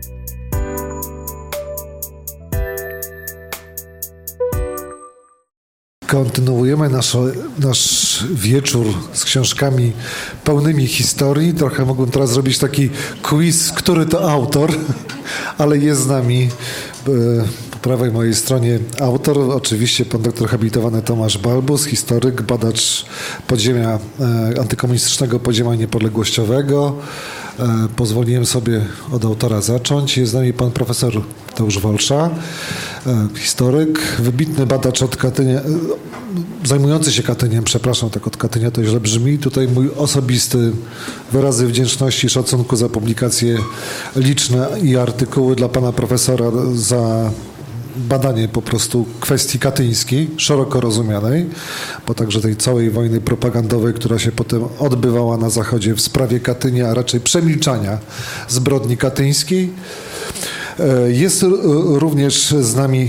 Kontynuujemy nasz wieczór z książkami pełnymi historii. Trochę mógłbym teraz zrobić taki quiz, który to autor, ale jest z nami po prawej mojej stronie autor, oczywiście pan doktor habilitowany Tomasz Balbus, historyk, badacz podziemia, antykomunistycznego podziemia niepodległościowego. Pozwoliłem sobie od autora zacząć. Jest z nami pan profesor Tadeusz Wolsza, historyk, wybitny badacz od Katynia, zajmujący się Katyniem, przepraszam, tak od Katynia to źle brzmi. Tutaj mój osobisty wyrazy wdzięczności i szacunku za publikacje liczne i artykuły dla pana profesora za badanie po prostu kwestii katyńskiej, szeroko rozumianej, bo także tej całej wojny propagandowej, która się potem odbywała na Zachodzie w sprawie Katynia, a raczej przemilczania zbrodni katyńskiej. Jest również z nami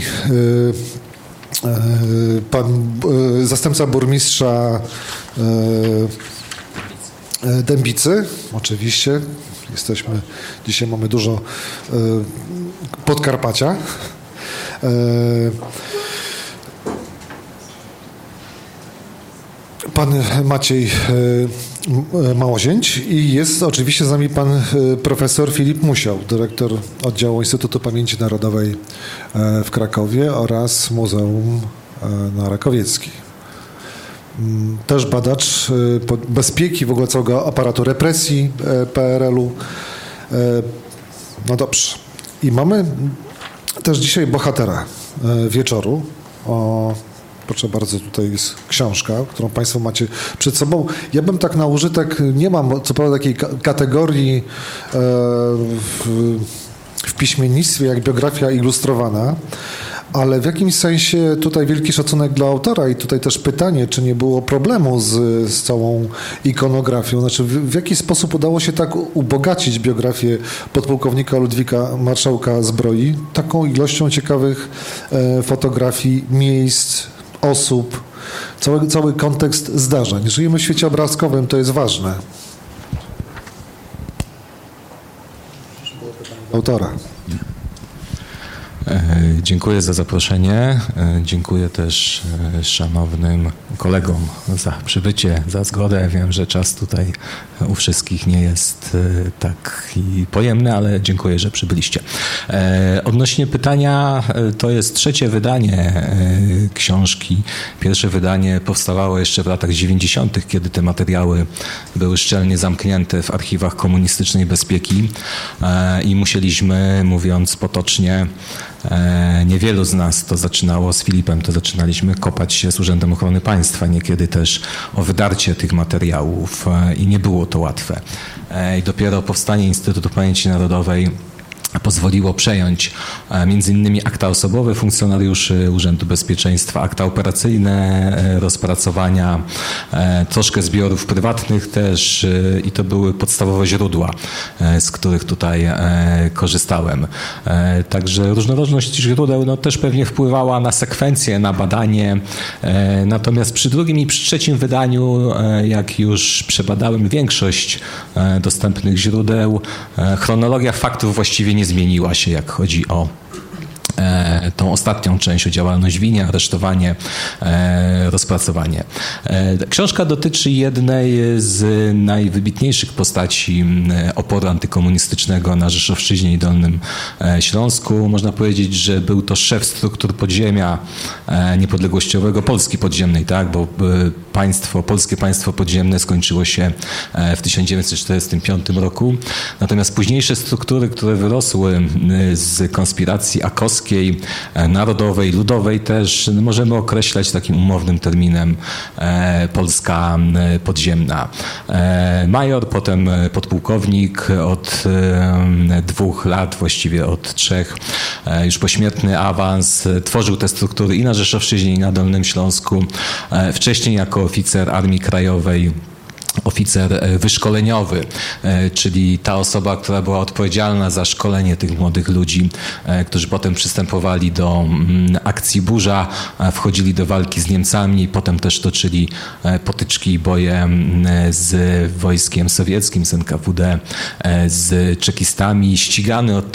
pan zastępca burmistrza Dębicy, oczywiście. Dzisiaj mamy dużo Podkarpacia. Pan Maciej Małozięć i jest oczywiście z nami pan profesor Filip Musiał, dyrektor Oddziału Instytutu Pamięci Narodowej w Krakowie oraz Muzeum na Rakowieckiej. Też badacz bezpieki w ogóle całego aparatu represji PRL-u. No dobrze. I mamy też dzisiaj bohatera wieczoru. Proszę bardzo, tutaj jest książka, którą państwo macie przed sobą. Ja bym tak na użytek, nie mam co prawda takiej kategorii w piśmiennictwie jak biografia ilustrowana, ale w jakimś sensie tutaj wielki szacunek dla autora i tutaj też pytanie, czy nie było problemu z całą ikonografią. Znaczy w jaki sposób udało się tak ubogacić biografię podpułkownika Ludwika Marszałka Zbroi taką ilością ciekawych fotografii, miejsc, osób, cały kontekst zdarzeń. Żyjemy w świecie obrazkowym, to jest ważne. Autora. Dziękuję za zaproszenie. Dziękuję też szanownym kolegom za przybycie, za zgodę. Wiem, że czas tutaj u wszystkich nie jest taki pojemny, ale dziękuję, że przybyliście. Odnośnie pytania, to jest trzecie wydanie książki. Pierwsze wydanie powstawało jeszcze w latach 90., kiedy te materiały były szczelnie zamknięte w archiwach komunistycznej bezpieki i musieliśmy, mówiąc potocznie, niewielu z nas to zaczynało, z Filipem to zaczynaliśmy kopać się z Urzędem Ochrony Państwa, niekiedy też o wydarcie tych materiałów i nie było to łatwe. I dopiero powstanie Instytutu Pamięci Narodowej pozwoliło przejąć między innymi akta osobowe funkcjonariuszy Urzędu Bezpieczeństwa, akta operacyjne, rozpracowania, troszkę zbiorów prywatnych też i to były podstawowe źródła, z których tutaj korzystałem. Także różnorodność źródeł no, też pewnie wpływała na sekwencję, na badanie. Natomiast przy drugim i przy trzecim wydaniu, jak już przebadałem większość dostępnych źródeł, chronologia faktów właściwie nie zmieniła się, jak chodzi o tą ostatnią część, o działalność w Winie, aresztowanie, rozpracowanie. Książka dotyczy jednej z najwybitniejszych postaci oporu antykomunistycznego na Rzeszowszczyźnie i Dolnym Śląsku. Można powiedzieć, że był to szef struktur podziemia niepodległościowego Polski podziemnej, tak? Bo polskie państwo podziemne skończyło się w 1945 roku. Natomiast późniejsze struktury, które wyrosły z konspiracji akowskiej, narodowej, ludowej też możemy określać takim umownym terminem Polska podziemna. Major, potem podpułkownik od 2 lat, właściwie od 3, już pośmiertny awans, tworzył te struktury i na Rzeszowszczyźnie, i na Dolnym Śląsku. Wcześniej jako oficer Armii Krajowej oficer wyszkoleniowy, czyli ta osoba, która była odpowiedzialna za szkolenie tych młodych ludzi, którzy potem przystępowali do akcji Burza, wchodzili do walki z Niemcami, potem też toczyli potyczki i boje z wojskiem sowieckim, z NKWD, z czekistami, ścigany od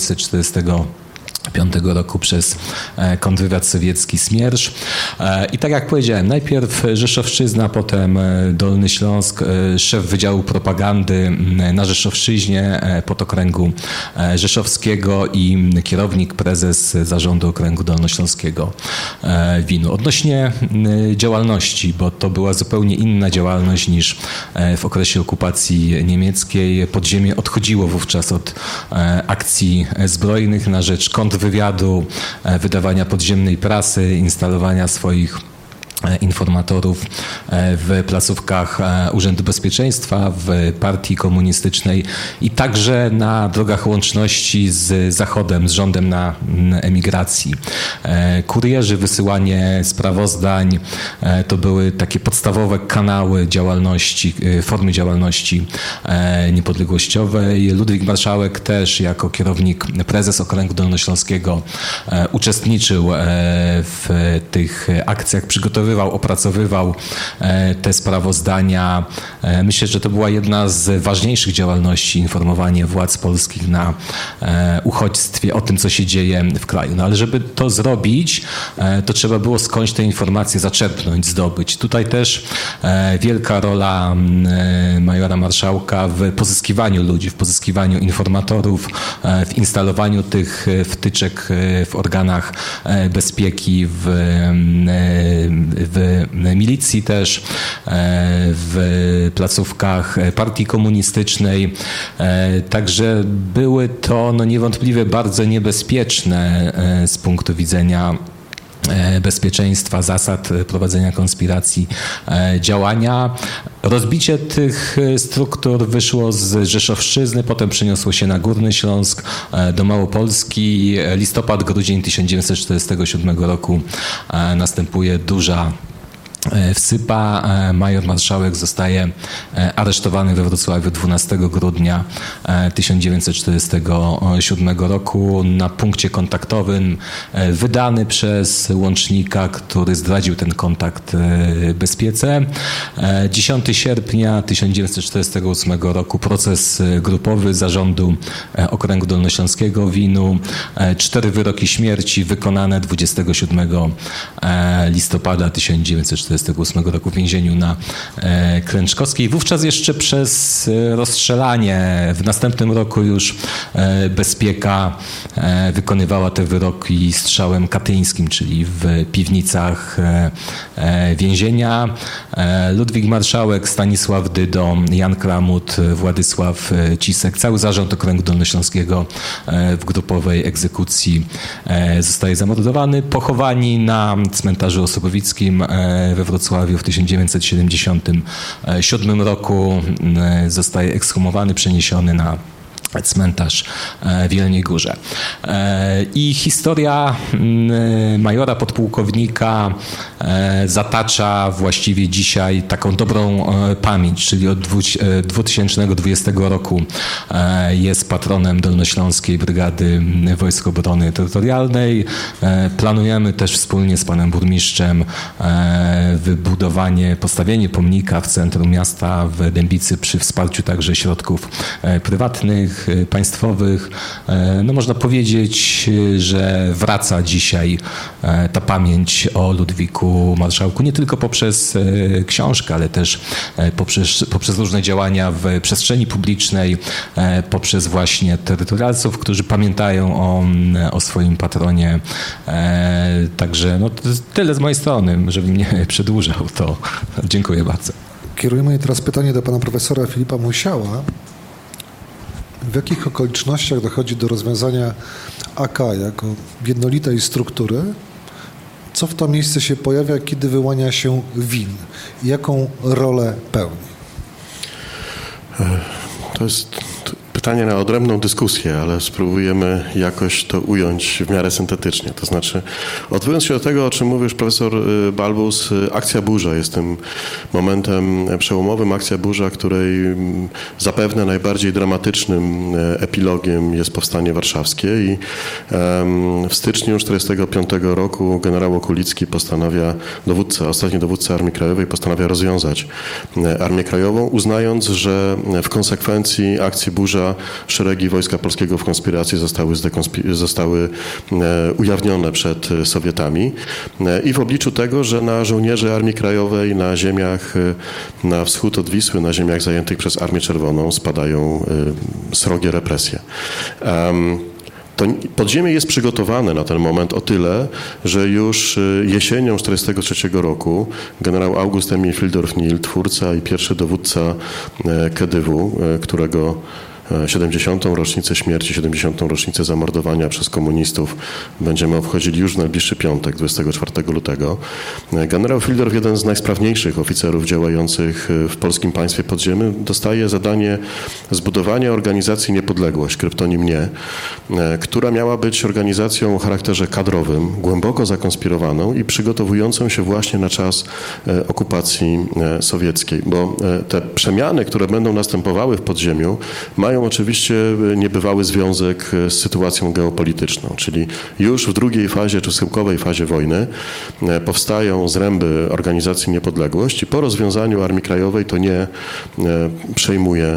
1945 roku przez kontrwywiad sowiecki Smiersz. I tak jak powiedziałem, najpierw Rzeszowszczyzna, potem Dolny Śląsk, szef Wydziału Propagandy na Rzeszowszczyźnie podokręgu rzeszowskiego i kierownik, prezes Zarządu Okręgu Dolnośląskiego WIN-u. Odnośnie działalności, bo to była zupełnie inna działalność niż w okresie okupacji niemieckiej. Podziemie odchodziło wówczas od akcji zbrojnych na rzecz kontrwywiadu, wydawania podziemnej prasy, instalowania swoich informatorów w placówkach Urzędu Bezpieczeństwa, w partii komunistycznej i także na drogach łączności z Zachodem, z rządem na emigracji. Kurierzy, wysyłanie sprawozdań, to były takie podstawowe kanały działalności, formy działalności niepodległościowej. Ludwik Marszałek też jako kierownik, prezes Okręgu Dolnośląskiego uczestniczył w tych akcjach, opracowywał te sprawozdania. Myślę, że to była jedna z ważniejszych działalności, informowanie władz polskich na uchodźstwie o tym, co się dzieje w kraju. No ale żeby to zrobić, to trzeba było skądś te informacje zaczerpnąć, zdobyć. Tutaj też wielka rola majora Marszałka w pozyskiwaniu ludzi, w pozyskiwaniu informatorów, w instalowaniu tych wtyczek w organach bezpieki, w milicji też, w placówkach partii komunistycznej. Także były to niewątpliwie bardzo niebezpieczne z punktu widzenia bezpieczeństwa, zasad prowadzenia konspiracji, działania. Rozbicie tych struktur wyszło z Rzeszowszczyzny, potem przeniosło się na Górny Śląsk, do Małopolski. Listopad, grudzień 1947 roku następuje duża wsypa. Major Marszałek zostaje aresztowany we Wrocławiu 12 grudnia 1947 roku na punkcie kontaktowym, wydany przez łącznika, który zdradził ten kontakt bezpiece. 10 sierpnia 1948 roku proces grupowy Zarządu Okręgu Dolnośląskiego WIN-u. 4 wyroki śmierci wykonane 27 listopada 1948 roku w więzieniu na Klęczkowskiej. Wówczas jeszcze przez rozstrzelanie. W następnym roku już bezpieka wykonywała te wyroki strzałem katyńskim, czyli w piwnicach więzienia. Ludwik Marszałek, Stanisław Dydo, Jan Kramut, Władysław Cisek, cały zarząd Okręgu Dolnośląskiego w grupowej egzekucji zostaje zamordowany. Pochowani na cmentarzu Osobowickim we Wrocławiu w 1977 roku. Zostaje ekshumowany, przeniesiony na cmentarz w Jeleniej Górze. I historia majora podpułkownika zatacza właściwie dzisiaj taką dobrą pamięć, czyli od 2020 roku jest patronem Dolnośląskiej Brygady Wojsk Obrony Terytorialnej. Planujemy też wspólnie z panem burmistrzem postawienie pomnika w centrum miasta w Dębicy przy wsparciu także środków prywatnych, państwowych. Można powiedzieć, że wraca dzisiaj ta pamięć o Ludwiku Marszałku nie tylko poprzez książkę, ale też poprzez różne działania w przestrzeni publicznej, poprzez właśnie terytorialców, którzy pamiętają o swoim patronie. Także to jest tyle z mojej strony, żebym nie przedłużał, to dziękuję bardzo. Kierujemy teraz pytanie do pana profesora Filipa Musiała. W jakich okolicznościach dochodzi do rozwiązania AK jako jednolitej struktury? Co w to miejsce się pojawia, kiedy wyłania się WIN? Jaką rolę pełni? To jest pytanie na odrębną dyskusję, ale spróbujemy jakoś to ująć w miarę syntetycznie. To znaczy, odwołując się do tego, o czym mówisz profesor Balbus, akcja Burza jest tym momentem przełomowym. Akcja Burza, której zapewne najbardziej dramatycznym epilogiem jest powstanie warszawskie i w styczniu 1945 roku generał Okulicki ostatni dowódca Armii Krajowej postanawia rozwiązać Armię Krajową, uznając, że w konsekwencji akcji Burza szeregi Wojska Polskiego w konspiracji zostały ujawnione przed Sowietami i w obliczu tego, że na żołnierzy Armii Krajowej na ziemiach na wschód od Wisły, na ziemiach zajętych przez Armię Czerwoną spadają srogie represje. To podziemie jest przygotowane na ten moment o tyle, że już jesienią 1943 roku generał August Emil Fildorf-Nil, twórca i pierwszy dowódca KDW, którego 70. rocznicę śmierci, 70. rocznicę zamordowania przez komunistów będziemy obchodzili już w najbliższy piątek, 24 lutego. Generał Fildorf, jeden z najsprawniejszych oficerów działających w polskim państwie podziemnym, dostaje zadanie zbudowania organizacji Niepodległość, kryptonim NIE, która miała być organizacją o charakterze kadrowym, głęboko zakonspirowaną i przygotowującą się właśnie na czas okupacji sowieckiej, bo te przemiany, które będą następowały w podziemiu, mają oczywiście niebywały związek z sytuacją geopolityczną, czyli już w drugiej fazie czy schyłkowej fazie wojny powstają zręby organizacji Niepodległość i po rozwiązaniu Armii Krajowej to nie przejmuje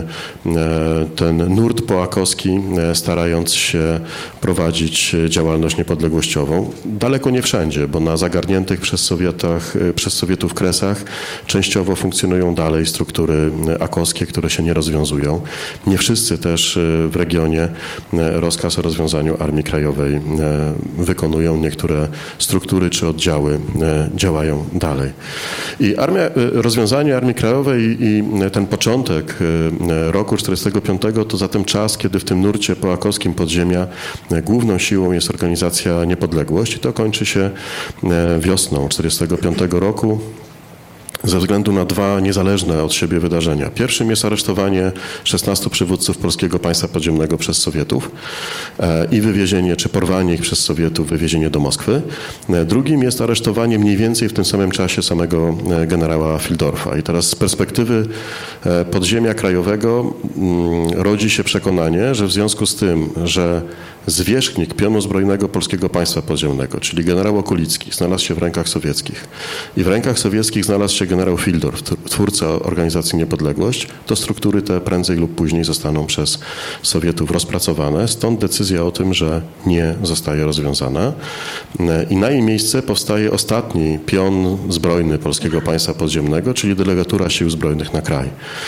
ten nurt połakowski, starając się prowadzić działalność niepodległościową. Daleko nie wszędzie, bo na zagarniętych przez Sowietów Kresach częściowo funkcjonują dalej struktury akowskie, które się nie rozwiązują. Nie wszyscy też w regionie rozkaz o rozwiązaniu Armii Krajowej wykonują. Niektóre struktury czy oddziały działają dalej. I rozwiązanie Armii Krajowej i ten początek roku 1945 to zatem czas, kiedy w tym nurcie połakowskim podziemia główną siłą jest organizacja Niepodległość i to kończy się wiosną 1945 roku. Ze względu na dwa niezależne od siebie wydarzenia. Pierwszym jest aresztowanie 16 przywódców Polskiego Państwa Podziemnego przez Sowietów i wywiezienie, czy porwanie ich przez Sowietów, wywiezienie do Moskwy. Drugim jest aresztowanie mniej więcej w tym samym czasie samego generała Fildorfa. I teraz z perspektywy podziemia krajowego rodzi się przekonanie, że w związku z tym, że zwierzchnik pionu zbrojnego Polskiego Państwa Podziemnego, czyli generał Okulicki, znalazł się w rękach sowieckich i w rękach sowieckich znalazł się generał Fildorf, twórca organizacji Niepodległość, to struktury te prędzej lub później zostaną przez Sowietów rozpracowane. Stąd decyzja o tym, że nie zostaje rozwiązana. I na jej miejsce powstaje ostatni pion zbrojny Polskiego Państwa Podziemnego, czyli delegatura Sił Zbrojnych na kraj.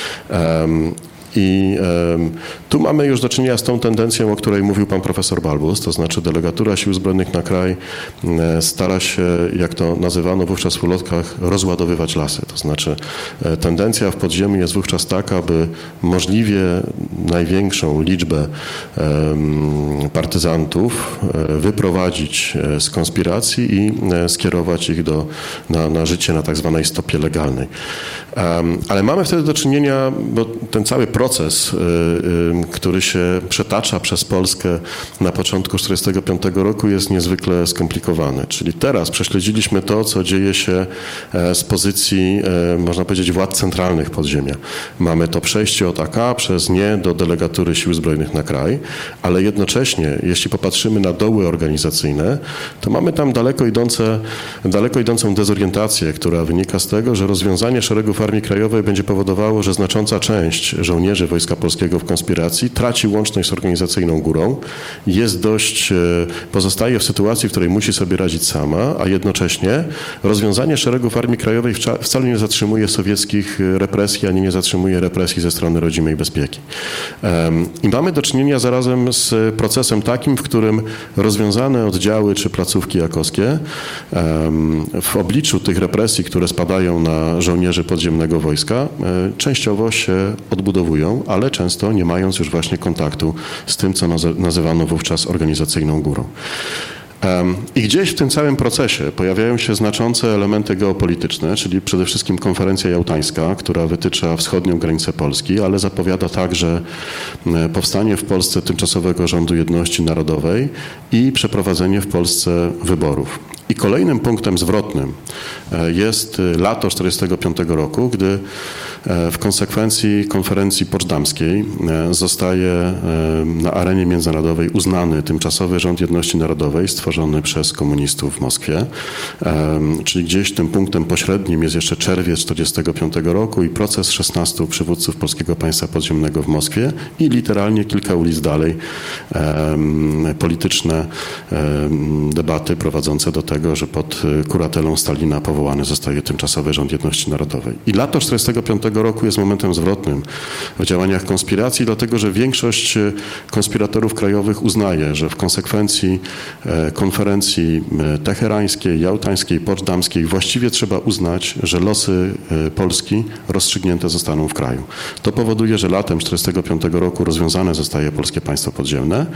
I tu mamy już do czynienia z tą tendencją, o której mówił pan profesor Balbus, to znaczy delegatura Sił Zbrojnych na kraj stara się, jak to nazywano wówczas w ulotkach, rozładowywać lasy. To znaczy tendencja w podziemiu jest wówczas taka, by możliwie największą liczbę partyzantów wyprowadzić z konspiracji i skierować ich na życie na tak zwanej stopie legalnej. Ale mamy wtedy do czynienia, bo ten cały proces, który się przetacza przez Polskę na początku 1945 roku jest niezwykle skomplikowany. Czyli teraz prześledziliśmy to, co dzieje się z pozycji, można powiedzieć, władz centralnych podziemia. Mamy to przejście od AK przez NIE do delegatury Sił Zbrojnych na kraj, ale jednocześnie, jeśli popatrzymy na doły organizacyjne, to mamy tam daleko idącą dezorientację, która wynika z tego, że rozwiązanie szeregów Armii Krajowej będzie powodowało, że znacząca część żołnierzy Wojska Polskiego w konspiracji traci łączność z organizacyjną górą, pozostaje w sytuacji, w której musi sobie radzić sama, a jednocześnie rozwiązanie szeregów Armii Krajowej wcale nie zatrzymuje sowieckich represji, ani nie zatrzymuje represji ze strony rodzimej bezpieki. I mamy do czynienia zarazem z procesem takim, w którym rozwiązane oddziały czy placówki jakowskie w obliczu tych represji, które spadają na żołnierzy podziemnego wojska, częściowo się odbudowują, ale często nie mając już właśnie kontaktu z tym, co nazywano wówczas organizacyjną górą. I gdzieś w tym całym procesie pojawiają się znaczące elementy geopolityczne, czyli przede wszystkim konferencja jałtańska, która wytycza wschodnią granicę Polski, ale zapowiada także powstanie w Polsce tymczasowego rządu jedności narodowej i przeprowadzenie w Polsce wyborów. I kolejnym punktem zwrotnym jest lato 1945 roku, gdy w konsekwencji konferencji poczdamskiej zostaje na arenie międzynarodowej uznany tymczasowy rząd jedności narodowej stworzony przez komunistów w Moskwie. Czyli gdzieś tym punktem pośrednim jest jeszcze czerwiec 1945 roku i proces 16 przywódców Polskiego Państwa Podziemnego w Moskwie i literalnie kilka ulic dalej polityczne debaty prowadzące do tego, że pod kuratelą Stalina powołany zostaje tymczasowy rząd jedności narodowej. I lato 1945 roku jest momentem zwrotnym w działaniach konspiracji, dlatego że większość konspiratorów krajowych uznaje, że w konsekwencji konferencji teherańskiej, jałtańskiej, poczdamskiej właściwie trzeba uznać, że losy Polski rozstrzygnięte zostaną w kraju. To powoduje, że latem 1945 roku rozwiązane zostaje Polskie Państwo Podziemne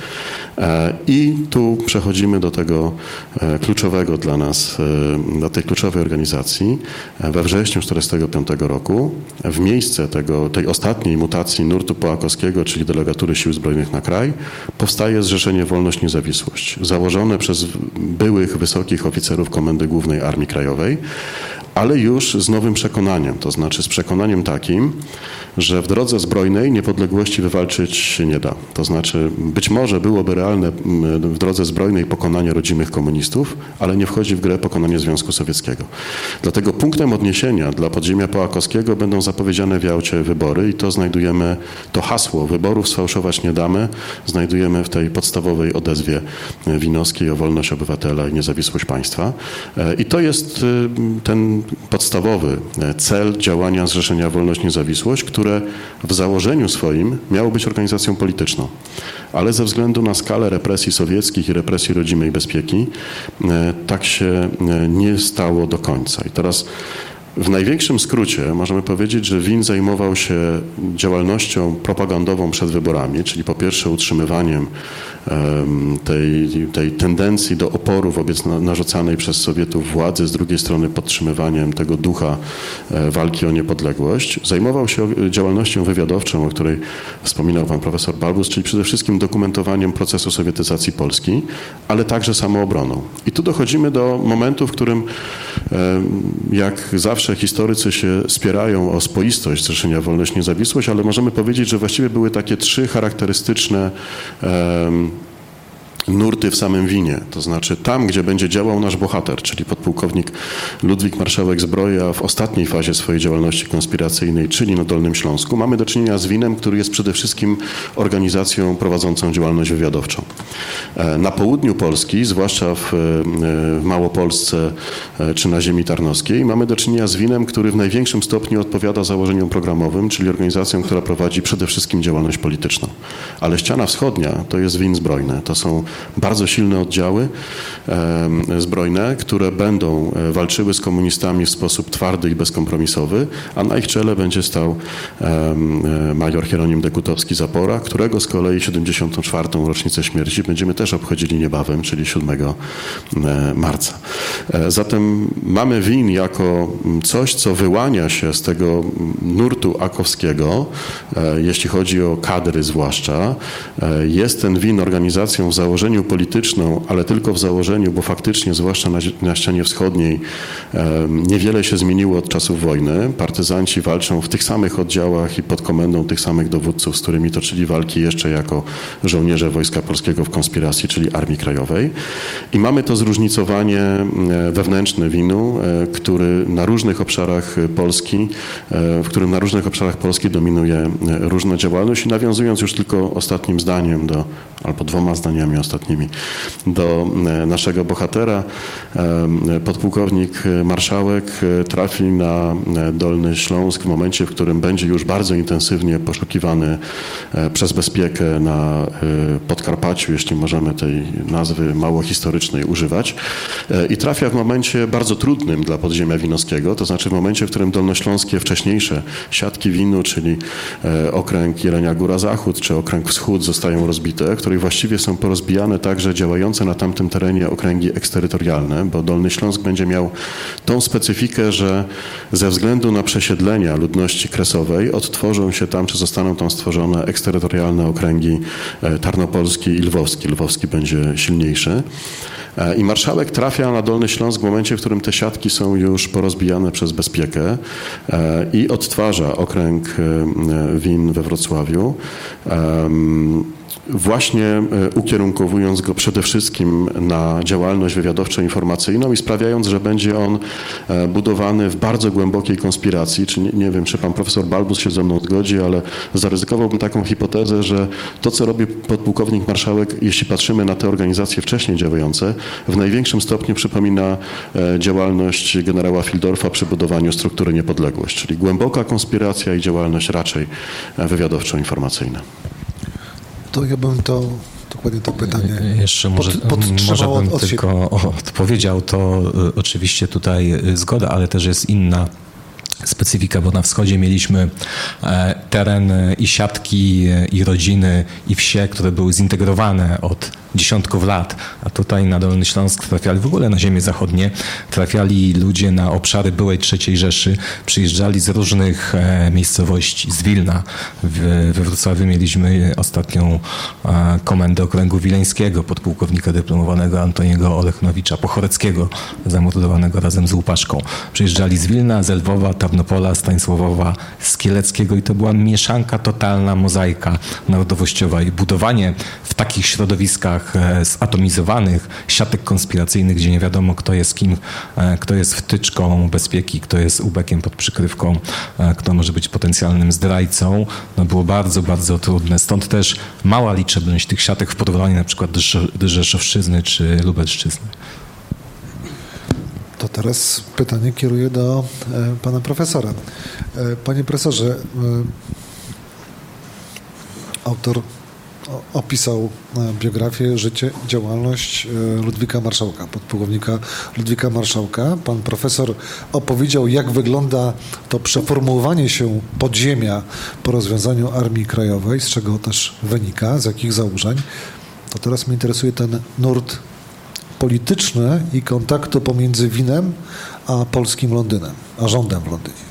i tu przechodzimy do tego kluczowego dla nas, do tej kluczowej organizacji. We wrześniu 1945 roku w miejsce tej ostatniej mutacji nurtu połakowskiego, czyli delegatury Sił Zbrojnych na kraj, powstaje Zrzeszenie Wolność Niezawisłość, założone przez byłych wysokich oficerów Komendy Głównej Armii Krajowej, ale już z nowym przekonaniem, to znaczy z przekonaniem takim, że w drodze zbrojnej niepodległości wywalczyć się nie da. To znaczy być może byłoby realne w drodze zbrojnej pokonanie rodzimych komunistów, ale nie wchodzi w grę pokonanie Związku Sowieckiego. Dlatego punktem odniesienia dla podziemia połakowskiego będą zapowiedziane w Jałcie wybory i to znajdujemy, to hasło wyborów sfałszować nie damy, znajdujemy w tej podstawowej odezwie Winowskiej o wolność obywatela i niezawisłość państwa. I to jest ten podstawowy cel działania Zrzeszenia Wolność Niezawisłość, które w założeniu swoim miało być organizacją polityczną, ale ze względu na skalę represji sowieckich i represji rodzimej bezpieki tak się nie stało do końca. I teraz w największym skrócie możemy powiedzieć, że WIN zajmował się działalnością propagandową przed wyborami, czyli po pierwsze utrzymywaniem tej tendencji do oporu wobec narzucanej przez Sowietów władzy, z drugiej strony podtrzymywaniem tego ducha walki o niepodległość. Zajmował się działalnością wywiadowczą, o której wspominał pan profesor Balbus, czyli przede wszystkim dokumentowaniem procesu sowietyzacji Polski, ale także samoobroną. I tu dochodzimy do momentu, w którym jak zawsze historycy się spierają o spoistość Zrzeszenia Wolność Niezawisłość, ale możemy powiedzieć, że właściwie były takie trzy charakterystyczne nurty w samym winie, to znaczy tam, gdzie będzie działał nasz bohater, czyli podpułkownik Ludwik Marszałek Zbroja w ostatniej fazie swojej działalności konspiracyjnej, czyli na Dolnym Śląsku, mamy do czynienia z winem, który jest przede wszystkim organizacją prowadzącą działalność wywiadowczą. Na południu Polski, zwłaszcza w Małopolsce czy na ziemi tarnowskiej, mamy do czynienia z winem, który w największym stopniu odpowiada założeniom programowym, czyli organizacją, która prowadzi przede wszystkim działalność polityczną. Ale ściana wschodnia to jest win zbrojne, to są bardzo silne oddziały zbrojne, które będą walczyły z komunistami w sposób twardy i bezkompromisowy, a na ich czele będzie stał major Hieronim Dekutowski-Zapora, którego z kolei 74. rocznicę śmierci będziemy też obchodzili niebawem, czyli 7 marca. Zatem mamy win jako coś, co wyłania się z tego nurtu akowskiego, jeśli chodzi o kadry zwłaszcza. Jest ten win organizacją w założeniu polityczną, ale tylko w założeniu, bo faktycznie, zwłaszcza na ścianie wschodniej, niewiele się zmieniło od czasów wojny. Partyzanci walczą w tych samych oddziałach i pod komendą tych samych dowódców, z którymi toczyli walki jeszcze jako żołnierze Wojska Polskiego w konspiracji, czyli Armii Krajowej. I mamy to zróżnicowanie wewnętrzne winu, który na różnych obszarach Polski, w którym na różnych obszarach Polski dominuje różna działalność i nawiązując już tylko ostatnim zdaniem albo dwoma zdaniami ostatnimi do naszego bohatera, podpułkownik Marszałek trafi na Dolny Śląsk w momencie, w którym będzie już bardzo intensywnie poszukiwany przez bezpiekę na Podkarpaciu, jeśli możemy tej nazwy mało historycznej używać, i trafia w momencie bardzo trudnym dla podziemia winowskiego, to znaczy w momencie, w którym dolnośląskie wcześniejsze siatki winu, czyli okręg Jelenia Góra Zachód czy okręg Wschód zostają rozbite, które której właściwie są porozbijane także działające na tamtym terenie okręgi eksterytorialne, bo Dolny Śląsk będzie miał tą specyfikę, że ze względu na przesiedlenia ludności kresowej odtworzą się tam, czy zostaną tam stworzone eksterytorialne okręgi tarnopolski i lwowski. Lwowski będzie silniejszy. I marszałek trafia na Dolny Śląsk w momencie, w którym te siatki są już porozbijane przez Bezpiekę i odtwarza okręg Win we Wrocławiu, właśnie ukierunkowując go przede wszystkim na działalność wywiadowczą informacyjną i sprawiając, że będzie on budowany w bardzo głębokiej konspiracji. Czy nie wiem, czy pan profesor Balbus się ze mną zgodzi, ale zaryzykowałbym taką hipotezę, że to, co robi podpułkownik marszałek, jeśli patrzymy na te organizacje wcześniej działające, w największym stopniu przypomina działalność generała Fieldorfa przy budowaniu struktury Niepodległość, czyli głęboka konspiracja i działalność raczej wywiadowczo-informacyjna. To ja bym to dokładnie to pytanie jeszcze może bym tylko odpowiedział, to oczywiście tutaj zgoda, ale też jest inna specyfika, bo na wschodzie mieliśmy teren i siatki, i rodziny, i wsie, które były zintegrowane od dziesiątków lat, a tutaj na Dolny Śląsk trafiali, w ogóle na ziemię zachodnie, trafiali ludzie na obszary byłej III Rzeszy, przyjeżdżali z różnych miejscowości, z Wilna. We Wrocławiu mieliśmy ostatnią komendę okręgu wileńskiego, podpułkownika dyplomowanego Antoniego Olechnowicza Pochoreckiego, zamordowanego razem z Łupaszką. Przyjeżdżali z Wilna, z Lwowa, Tarnopola, Stanisławowa, z Kieleckiego i to była mieszanka, totalna mozaika narodowościowa i budowanie w takich środowiskach zatomizowanych, siatek konspiracyjnych, gdzie nie wiadomo, kto jest kim, kto jest wtyczką bezpieki, kto jest ubekiem pod przykrywką, kto może być potencjalnym zdrajcą, no było bardzo, bardzo trudne. Stąd też mała liczebność tych siatek w porównaniu na przykład do Rzeszowszczyzny czy Lubelszczyzny. To teraz pytanie kieruję do pana profesora. Panie profesorze, autor opisał biografię, życie, działalność Ludwika Marszałka, podpułkownika Ludwika Marszałka. Pan profesor opowiedział, jak wygląda to przeformułowanie się podziemia po rozwiązaniu Armii Krajowej, z czego też wynika, z jakich założeń. To teraz mnie interesuje ten nurt polityczny i kontaktu pomiędzy Winem a polskim Londynem, a rządem w Londynie.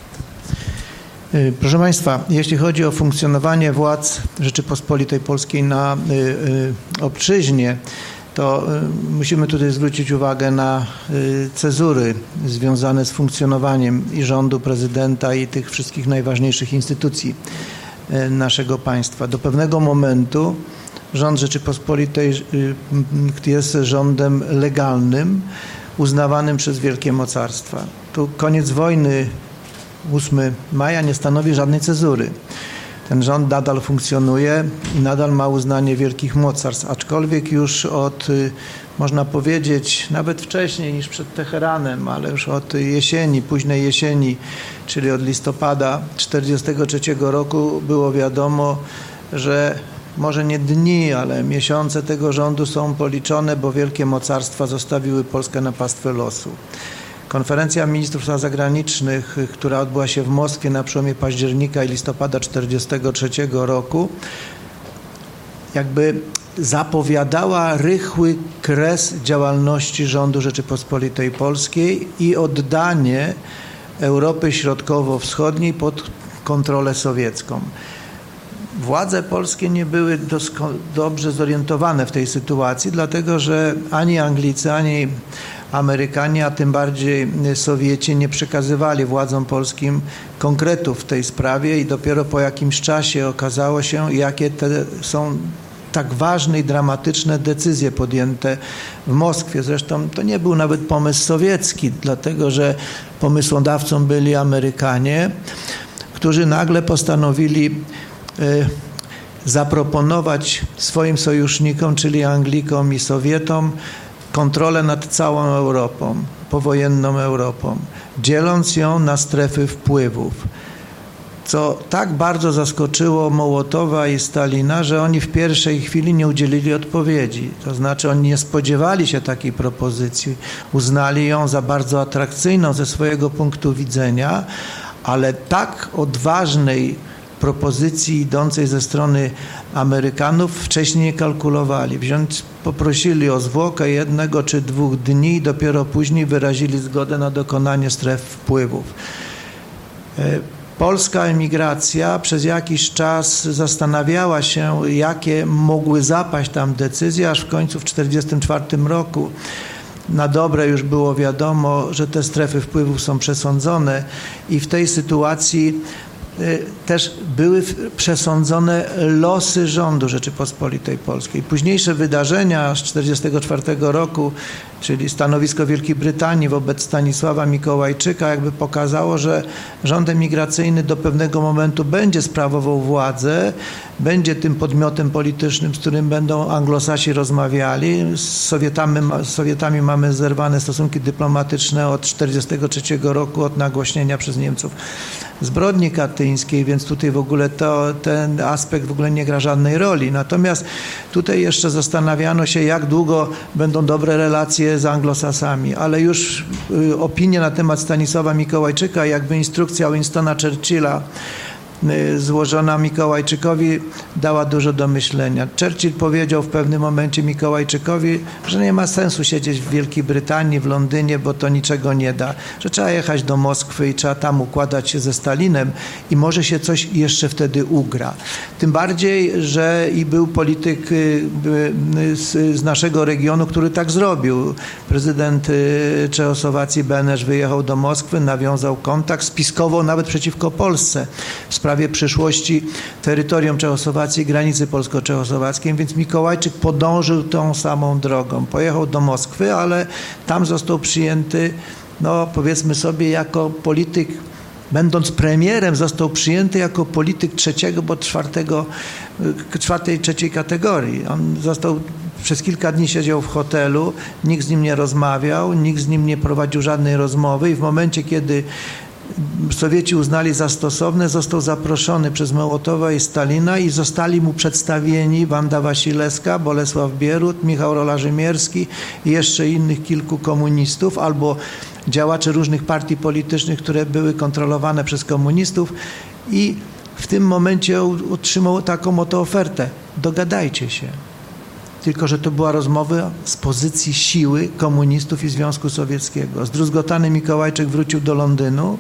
Proszę Państwa, jeśli chodzi o funkcjonowanie władz Rzeczypospolitej Polskiej na obczyźnie, to musimy tutaj zwrócić uwagę na cezury związane z funkcjonowaniem i rządu, prezydenta i tych wszystkich najważniejszych instytucji naszego państwa. Do pewnego momentu rząd Rzeczypospolitej jest rządem legalnym, uznawanym przez wielkie mocarstwa. Tu koniec wojny 8 maja nie stanowi żadnej cezury. Ten rząd nadal funkcjonuje i nadal ma uznanie wielkich mocarstw, aczkolwiek już od, można powiedzieć, nawet wcześniej niż przed Teheranem, ale już od jesieni, późnej jesieni, czyli od listopada 1943 roku było wiadomo, że może nie dni, ale miesiące tego rządu są policzone, bo wielkie mocarstwa zostawiły Polskę na pastwę losu. Konferencja ministrów spraw zagranicznych, która odbyła się w Moskwie na przełomie października i listopada 1943 roku, jakby zapowiadała rychły kres działalności rządu Rzeczypospolitej Polskiej i oddanie Europy Środkowo-Wschodniej pod kontrolę sowiecką. Władze polskie nie były dobrze zorientowane w tej sytuacji, dlatego że ani Anglicy, ani Amerykanie, a tym bardziej Sowieci nie przekazywali władzom polskim konkretów w tej sprawie i dopiero po jakimś czasie okazało się, jakie te są tak ważne i dramatyczne decyzje podjęte w Moskwie. Zresztą to nie był nawet pomysł sowiecki, dlatego że pomysłodawcą byli Amerykanie, którzy nagle postanowili zaproponować swoim sojusznikom, czyli Anglikom i Sowietom, kontrolę nad całą Europą, powojenną Europą, dzieląc ją na strefy wpływów, co tak bardzo zaskoczyło Mołotowa i Stalina, że oni w pierwszej chwili nie udzielili odpowiedzi. To znaczy oni nie spodziewali się takiej propozycji, uznali ją za bardzo atrakcyjną ze swojego punktu widzenia, ale tak odważnej propozycji idącej ze strony Amerykanów wcześniej nie kalkulowali. Poprosili o zwłokę 1 czy 2 dni i dopiero później wyrazili zgodę na dokonanie stref wpływów. Polska emigracja przez jakiś czas zastanawiała się, jakie mogły zapaść tam decyzje, aż w końcu w 1944 roku na dobre już było wiadomo, że te strefy wpływów są przesądzone i w tej sytuacji też były przesądzone losy rządu Rzeczypospolitej Polskiej. Późniejsze wydarzenia z 1944 roku, czyli stanowisko Wielkiej Brytanii wobec Stanisława Mikołajczyka, jakby pokazało, że rząd emigracyjny do pewnego momentu będzie sprawował władzę, będzie tym podmiotem politycznym, z którym będą Anglosasi rozmawiali. Z Sowietami mamy zerwane stosunki dyplomatyczne od 1943 roku, od nagłośnienia przez Niemców zbrodni katyńskiej, więc tutaj w ogóle ten aspekt w ogóle nie gra żadnej roli. Natomiast tutaj jeszcze zastanawiano się, jak długo będą dobre relacje z Anglosasami, ale już opinie na temat Stanisława Mikołajczyka, jakby instrukcja Winstona Churchilla złożona Mikołajczykowi dała dużo do myślenia. Churchill powiedział w pewnym momencie Mikołajczykowi, że nie ma sensu siedzieć w Wielkiej Brytanii, w Londynie, bo to niczego nie da, że trzeba jechać do Moskwy i trzeba tam układać się ze Stalinem i może się coś jeszcze wtedy ugra. Tym bardziej, że i był polityk z naszego regionu, który tak zrobił. Prezydent Czechosłowacji Beneš wyjechał do Moskwy, nawiązał kontakt, spiskował nawet przeciwko Polsce w sprawie przyszłości terytorium Czechosłowacji, granicy polsko-czechosłowackiej, więc Mikołajczyk podążył tą samą drogą. Pojechał do Moskwy, ale tam został przyjęty, no powiedzmy sobie, jako polityk, będąc premierem, został przyjęty jako polityk trzeciej kategorii. On przez kilka dni siedział w hotelu, nikt z nim nie rozmawiał, nikt z nim nie prowadził żadnej rozmowy i w momencie, kiedy Sowieci uznali za stosowne, został zaproszony przez Mołotowa i Stalina i zostali mu przedstawieni Wanda Wasilewska, Bolesław Bierut, Michał Rola-Rzymierski i jeszcze innych kilku komunistów albo działaczy różnych partii politycznych, które były kontrolowane przez komunistów i w tym momencie otrzymał taką oto ofertę. Dogadajcie się. Tylko że to była rozmowa z pozycji siły komunistów i Związku Sowieckiego. Zdruzgotany Mikołajczyk wrócił do Londynu,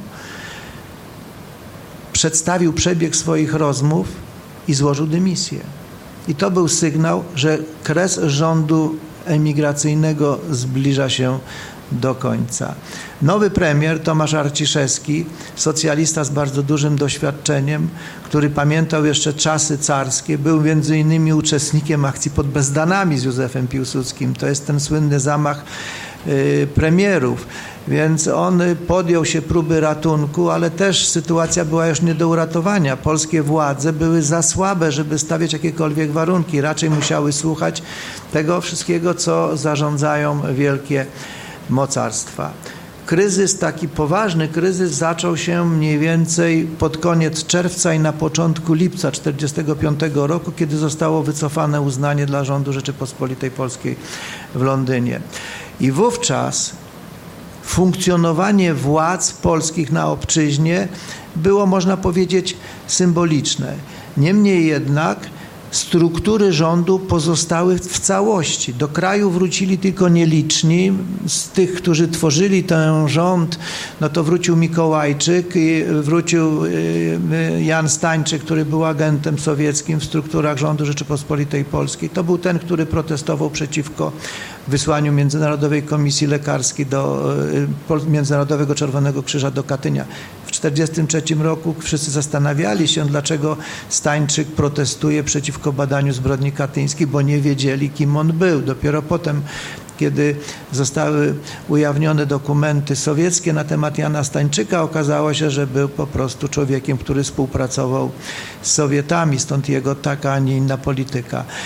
przedstawił przebieg swoich rozmów i złożył dymisję. I to był sygnał, że kres rządu emigracyjnego zbliża się do końca. Nowy premier Tomasz Arciszewski, socjalista z bardzo dużym doświadczeniem, który pamiętał jeszcze czasy carskie, był między innymi uczestnikiem akcji pod Bezdanami z Józefem Piłsudskim. To jest ten słynny zamach premierów. Więc on podjął się próby ratunku, ale też sytuacja była już nie do uratowania. Polskie władze były za słabe, żeby stawiać jakiekolwiek warunki. Raczej musiały słuchać tego wszystkiego, co zarządzają wielkie mocarstwa. Kryzys, taki poważny kryzys zaczął się mniej więcej pod koniec czerwca i na początku lipca 1945 roku, kiedy zostało wycofane uznanie dla rządu Rzeczypospolitej Polskiej w Londynie. I wówczas funkcjonowanie władz polskich na obczyźnie było, można powiedzieć, symboliczne. Niemniej jednak struktury rządu pozostały w całości. Do kraju wrócili tylko nieliczni. Z tych, którzy tworzyli ten rząd, no to wrócił Mikołajczyk i wrócił Jan Stańczyk, który był agentem sowieckim w strukturach rządu Rzeczypospolitej Polskiej. To był ten, który protestował przeciwko wysłaniu Międzynarodowej Komisji Lekarskiej do Międzynarodowego Czerwonego Krzyża do Katynia. W 1943 roku wszyscy zastanawiali się, dlaczego Stańczyk protestuje przeciwko badaniu zbrodni katyńskiej, bo nie wiedzieli, kim on był. Dopiero potem, kiedy zostały ujawnione dokumenty sowieckie na temat Jana Stańczyka, okazało się, że był po prostu człowiekiem, który współpracował z Sowietami, stąd jego taka, a nie inna polityka.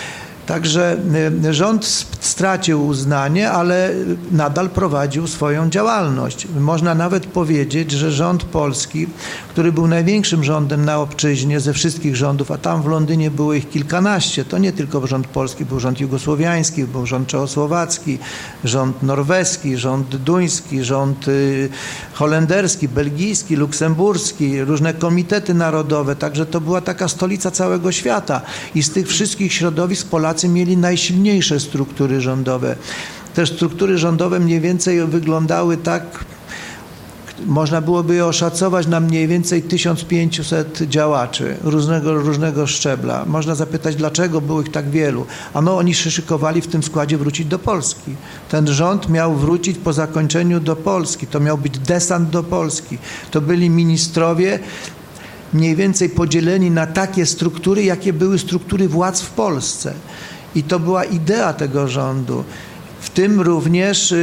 Także rząd stracił uznanie, ale nadal prowadził swoją działalność. Można nawet powiedzieć, że rząd polski, który był największym rządem na obczyźnie ze wszystkich rządów, a tam w Londynie było ich kilkanaście, to nie tylko rząd polski, był rząd jugosłowiański, był rząd czechosłowacki, rząd norweski, rząd duński, rząd holenderski, belgijski, luksemburski, różne komitety narodowe, także to była taka stolica całego świata i z tych wszystkich środowisk Polacy mieli najsilniejsze struktury rządowe. Te struktury rządowe mniej więcej wyglądały tak, można byłoby je oszacować na mniej więcej 1500 działaczy różnego szczebla. Można zapytać, dlaczego było ich tak wielu. Ano oni się szykowali w tym składzie wrócić do Polski. Ten rząd miał wrócić po zakończeniu do Polski. To miał być desant do Polski. To byli ministrowie mniej więcej podzieleni na takie struktury, jakie były struktury władz w Polsce. I to była idea tego rządu. W tym również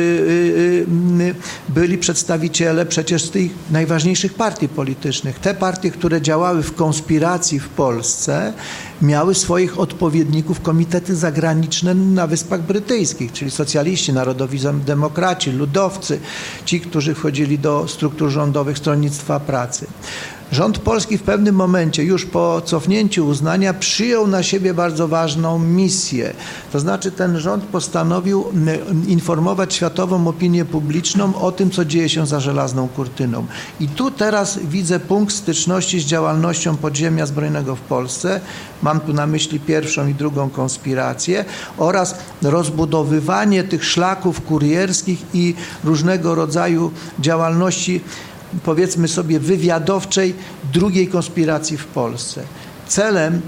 byli przedstawiciele przecież z tych najważniejszych partii politycznych. Te partie, które działały w konspiracji w Polsce, miały swoich odpowiedników komitety zagraniczne na Wyspach Brytyjskich, czyli socjaliści, narodowi demokraci, ludowcy, ci, którzy wchodzili do struktur rządowych Stronnictwa Pracy. Rząd polski w pewnym momencie, już po cofnięciu uznania, przyjął na siebie bardzo ważną misję. To znaczy ten rząd postanowił informować światową opinię publiczną o tym, co dzieje się za żelazną kurtyną. I tu teraz widzę punkt styczności z działalnością podziemia zbrojnego w Polsce. Mam tu na myśli pierwszą i drugą konspirację oraz rozbudowywanie tych szlaków kurierskich i różnego rodzaju działalności, powiedzmy sobie, wywiadowczej drugiej konspiracji w Polsce. Celem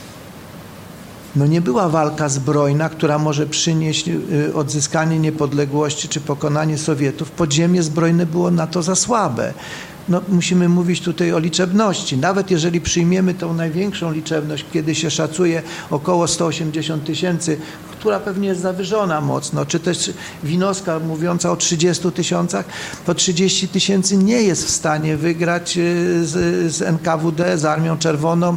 nie była walka zbrojna, która może przynieść odzyskanie niepodległości czy pokonanie Sowietów. Podziemie zbrojne było na to za słabe. Musimy mówić tutaj o liczebności. Nawet jeżeli przyjmiemy tą największą liczebność, kiedy się szacuje około 180 000, która pewnie jest zawyżona mocno, czy też Winowska mówiąca o 30 000, to 30 000 nie jest w stanie wygrać z NKWD, z Armią Czerwoną,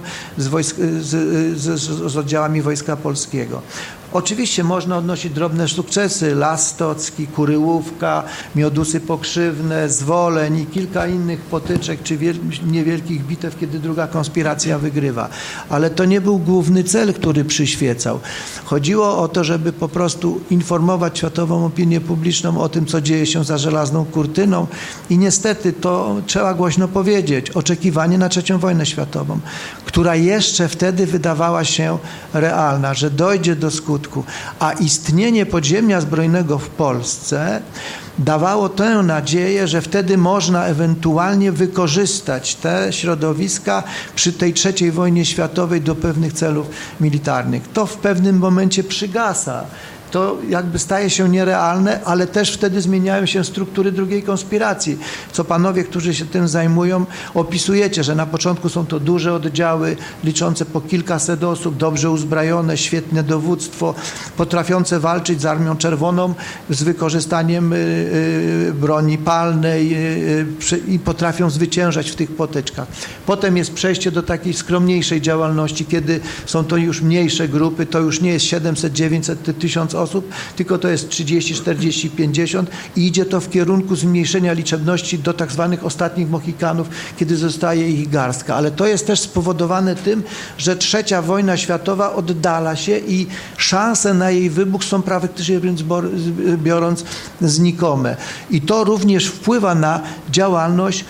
z oddziałami Wojska Polskiego. Oczywiście można odnosić drobne sukcesy, Las Stocki, Kuryłówka, Miodusy Pokrzywne, Zwoleń i kilka innych potyczek czy niewielkich bitew, kiedy druga konspiracja wygrywa. Ale to nie był główny cel, który przyświecał. Chodziło o to, żeby po prostu informować światową opinię publiczną o tym, co dzieje się za żelazną kurtyną i niestety to trzeba głośno powiedzieć, oczekiwanie na III wojnę światową, która jeszcze wtedy wydawała się realna, że dojdzie do skutku. A istnienie podziemia zbrojnego w Polsce dawało tę nadzieję, że wtedy można ewentualnie wykorzystać te środowiska przy tej III wojnie światowej do pewnych celów militarnych. To w pewnym momencie przygasa. To jakby staje się nierealne, ale też wtedy zmieniają się struktury drugiej konspiracji, co panowie, którzy się tym zajmują, opisujecie, że na początku są to duże oddziały liczące po kilkaset osób, dobrze uzbrojone, świetne dowództwo, potrafiące walczyć z Armią Czerwoną z wykorzystaniem broni palnej i potrafią zwyciężać w tych potyczkach. Potem jest przejście do takiej skromniejszej działalności, kiedy są to już mniejsze grupy, to już nie jest 700, 900, 1000 osób, tylko to jest 30, 40, 50 i idzie to w kierunku zmniejszenia liczebności do tak zwanych ostatnich Mohikanów, kiedy zostaje ich garstka. Ale to jest też spowodowane tym, że III wojna światowa oddala się i szanse na jej wybuch są praktycznie biorąc znikome. I to również wpływa na działalność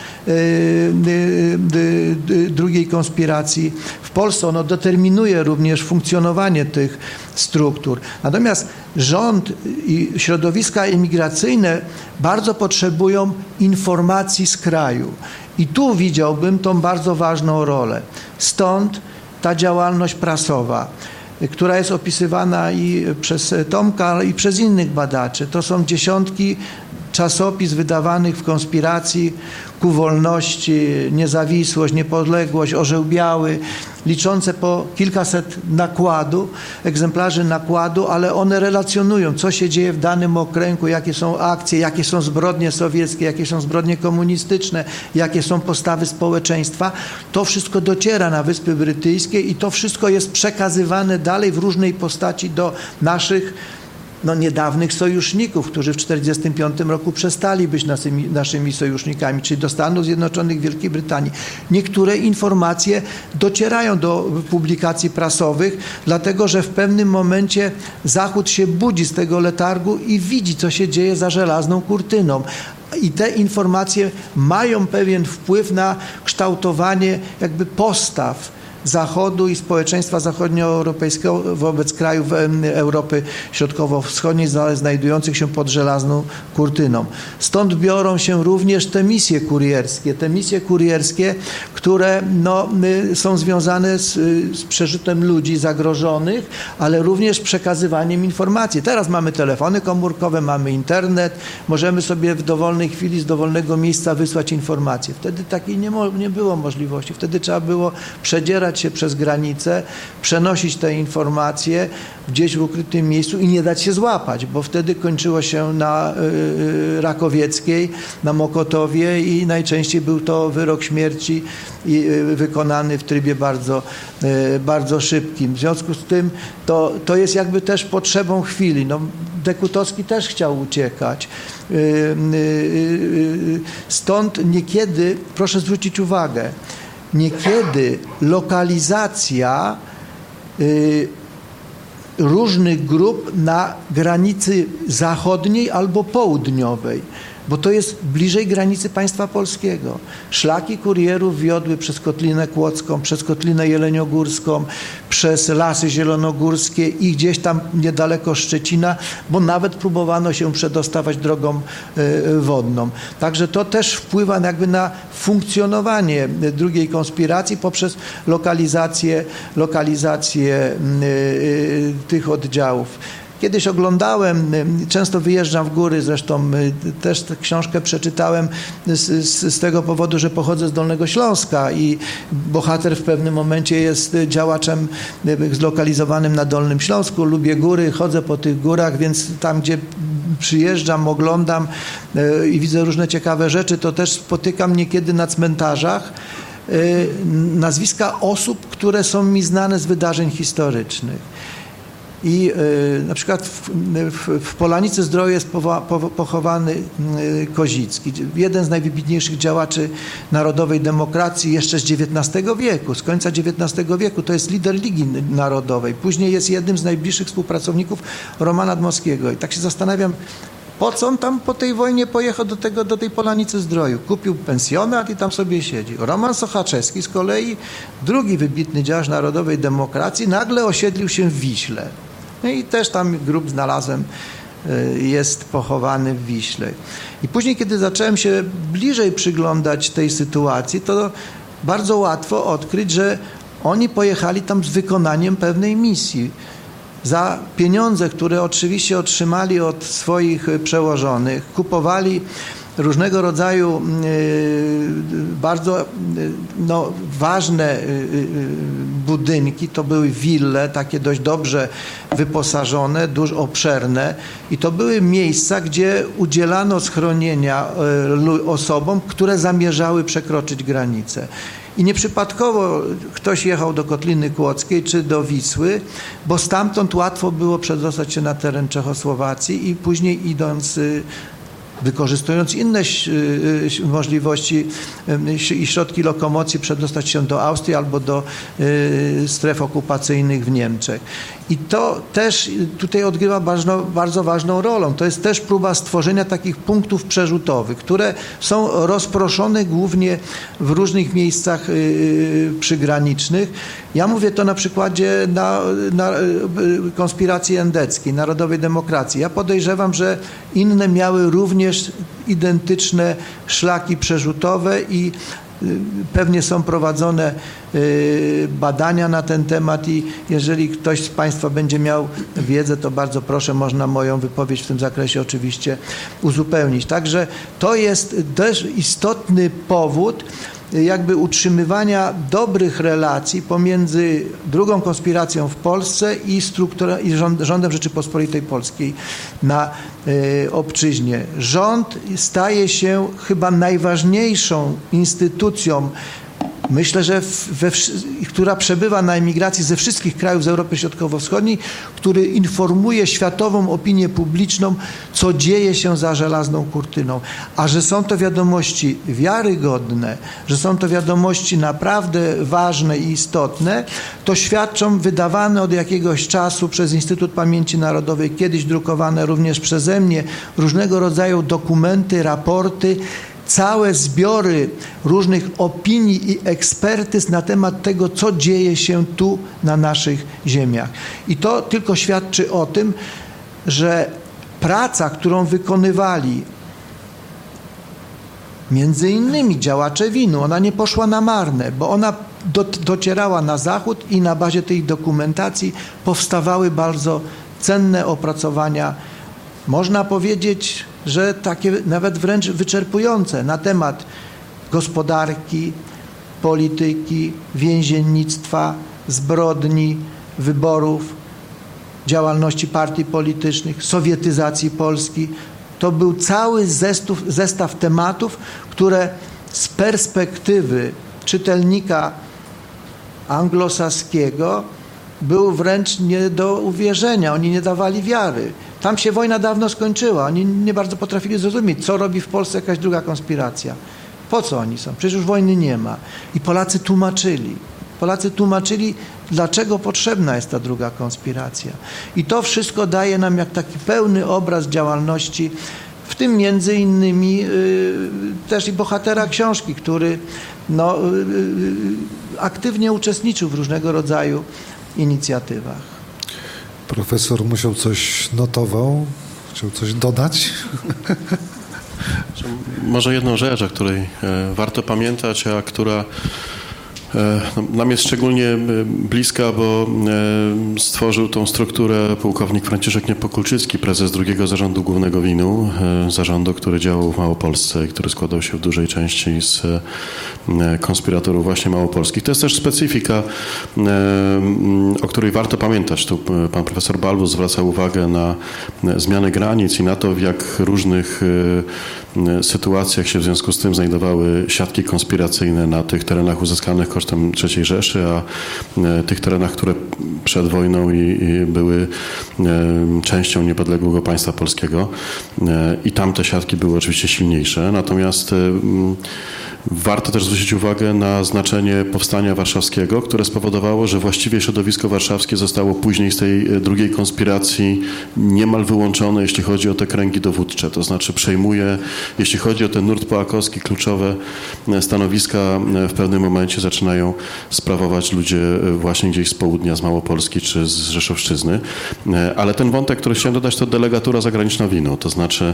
drugiej konspiracji w Polsce. Ono determinuje również funkcjonowanie tych struktur. Natomiast rząd i środowiska emigracyjne bardzo potrzebują informacji z kraju. I tu widziałbym tą bardzo ważną rolę. Stąd ta działalność prasowa, która jest opisywana i przez Tomka, i przez innych badaczy. To są dziesiątki czasopis wydawanych w konspiracji ku wolności, niezawisłość, niepodległość, Orzeł Biały, liczące po kilkaset egzemplarzy nakładu, ale one relacjonują, co się dzieje w danym okręgu, jakie są akcje, jakie są zbrodnie sowieckie, jakie są zbrodnie komunistyczne, jakie są postawy społeczeństwa. To wszystko dociera na Wyspy Brytyjskie i to wszystko jest przekazywane dalej w różnej postaci do naszych niedawnych sojuszników, którzy w 1945 roku przestali być naszymi sojusznikami, czyli do Stanów Zjednoczonych, Wielkiej Brytanii. Niektóre informacje docierają do publikacji prasowych, dlatego że w pewnym momencie Zachód się budzi z tego letargu i widzi, co się dzieje za żelazną kurtyną. I te informacje mają pewien wpływ na kształtowanie jakby postaw Zachodu i społeczeństwa zachodnioeuropejskiego wobec krajów Europy Środkowo-Wschodniej znajdujących się pod żelazną kurtyną. Stąd biorą się również te misje kurierskie, które są związane z przerzutem ludzi zagrożonych, ale również przekazywaniem informacji. Teraz mamy telefony komórkowe, mamy internet, możemy sobie w dowolnej chwili z dowolnego miejsca wysłać informacje. Wtedy takiej nie było możliwości. Wtedy trzeba było przedzierać się przez granicę, przenosić te informacje gdzieś w ukrytym miejscu i nie dać się złapać, bo wtedy kończyło się na Rakowieckiej, na Mokotowie i najczęściej był to wyrok śmierci wykonany w trybie bardzo, bardzo szybkim. W związku z tym to jest jakby też potrzebą chwili. Dekutowski też chciał uciekać. Stąd niekiedy, proszę zwrócić uwagę, niekiedy lokalizacja różnych grup na granicy zachodniej albo południowej, bo to jest bliżej granicy państwa polskiego. Szlaki kurierów wiodły przez Kotlinę Kłodzką, przez Kotlinę Jeleniogórską, przez Lasy Zielonogórskie i gdzieś tam niedaleko Szczecina, bo nawet próbowano się przedostawać drogą wodną. Także to też wpływa jakby na funkcjonowanie drugiej konspiracji poprzez lokalizację tych oddziałów. Kiedyś oglądałem, często wyjeżdżam w góry, zresztą też tę książkę przeczytałem z tego powodu, że pochodzę z Dolnego Śląska i bohater w pewnym momencie jest działaczem zlokalizowanym na Dolnym Śląsku. Lubię góry, chodzę po tych górach, więc tam, gdzie przyjeżdżam, oglądam i widzę różne ciekawe rzeczy, to też spotykam niekiedy na cmentarzach nazwiska osób, które są mi znane z wydarzeń historycznych. I na przykład w Polanicy Zdroju jest pochowany Kozicki, jeden z najwybitniejszych działaczy narodowej demokracji jeszcze z XIX wieku, z końca XIX wieku. To jest lider Ligi Narodowej. Później jest jednym z najbliższych współpracowników Romana Dmowskiego. I tak się zastanawiam, po co on tam po tej wojnie pojechał do tej Polanicy Zdroju? Kupił pensjonat i tam sobie siedzi. Roman Sochaczewski z kolei, drugi wybitny działacz narodowej demokracji, nagle osiedlił się w Wiśle. No i też tam grób znalazłem, jest pochowany w Wiśle. I później, kiedy zacząłem się bliżej przyglądać tej sytuacji, to bardzo łatwo odkryć, że oni pojechali tam z wykonaniem pewnej misji. Za pieniądze, które oczywiście otrzymali od swoich przełożonych, kupowali różnego rodzaju bardzo ważne budynki, to były wille, takie dość dobrze wyposażone, dużo obszerne i to były miejsca, gdzie udzielano schronienia osobom, które zamierzały przekroczyć granicę. I nieprzypadkowo ktoś jechał do Kotliny Kłodzkiej czy do Wisły, bo stamtąd łatwo było przedostać się na teren Czechosłowacji i później idąc, wykorzystując inne możliwości i środki lokomocji, przedostać się do Austrii albo do stref okupacyjnych w Niemczech. I to też tutaj odgrywa bardzo ważną rolę. To jest też próba stworzenia takich punktów przerzutowych, które są rozproszone głównie w różnych miejscach przygranicznych. Ja mówię to na przykładzie konspiracji endeckiej, narodowej demokracji. Ja podejrzewam, że inne miały również identyczne szlaki przerzutowe i Pewnie są prowadzone badania na ten temat i jeżeli ktoś z Państwa będzie miał wiedzę, to bardzo proszę, można moją wypowiedź w tym zakresie oczywiście uzupełnić. Także to jest też istotny powód jakby utrzymywania dobrych relacji pomiędzy drugą konspiracją w Polsce i rządem Rzeczypospolitej Polskiej na obczyźnie. Rząd staje się chyba najważniejszą instytucją, myślę, że która przebywa na emigracji ze wszystkich krajów z Europy Środkowo-Wschodniej, który informuje światową opinię publiczną, co dzieje się za żelazną kurtyną. A że są to wiadomości wiarygodne, że są to wiadomości naprawdę ważne i istotne, to świadczą wydawane od jakiegoś czasu przez Instytut Pamięci Narodowej, kiedyś drukowane również przeze mnie, różnego rodzaju dokumenty, raporty, całe zbiory różnych opinii i ekspertyz na temat tego, co dzieje się tu na naszych ziemiach. I to tylko świadczy o tym, że praca, którą wykonywali między innymi działacze WIN-u, ona nie poszła na marne, bo ona docierała na Zachód i na bazie tej dokumentacji powstawały bardzo cenne opracowania, można powiedzieć, że takie nawet wręcz wyczerpujące na temat gospodarki, polityki, więziennictwa, zbrodni, wyborów, działalności partii politycznych, sowietyzacji Polski. To był cały zestaw tematów, które z perspektywy czytelnika anglosaskiego był wręcz nie do uwierzenia. Oni nie dawali wiary. Tam się wojna dawno skończyła. Oni nie bardzo potrafili zrozumieć, co robi w Polsce jakaś druga konspiracja. Po co oni są? Przecież już wojny nie ma. I Polacy tłumaczyli, dlaczego potrzebna jest ta druga konspiracja. I to wszystko daje nam jak taki pełny obraz działalności, w tym między innymi też i bohatera książki, który aktywnie uczestniczył w różnego rodzaju inicjatywach. Profesor Musiał coś notował, chciał coś dodać. Może jedną rzecz, o której warto pamiętać, a która nam jest szczególnie bliska, bo stworzył tą strukturę pułkownik Franciszek Niepokulczycki, prezes drugiego zarządu głównego WIN-u, zarządu, który działał w Małopolsce i który składał się w dużej części z konspiratorów właśnie małopolskich. To jest też specyfika, o której warto pamiętać. Tu pan profesor Balbus zwraca uwagę na zmianę granic i na to, w jak różnych sytuacjach się w związku z tym znajdowały siatki konspiracyjne na tych terenach uzyskanych kosztem III Rzeszy, a tych terenach, które przed wojną i były częścią niepodległego państwa polskiego. I tam te siatki były oczywiście silniejsze. Natomiast warto też zwrócić uwagę na znaczenie powstania warszawskiego, które spowodowało, że właściwie środowisko warszawskie zostało później z tej drugiej konspiracji niemal wyłączone, jeśli chodzi o te kręgi dowódcze. To znaczy przejmuje, jeśli chodzi o ten nurt połakowski, kluczowe stanowiska w pewnym momencie zaczynają sprawować ludzie właśnie gdzieś z południa, z Małopolski czy z Rzeszowszczyzny. Ale ten wątek, który chciałem dodać, to delegatura zagraniczna WIN-u. To znaczy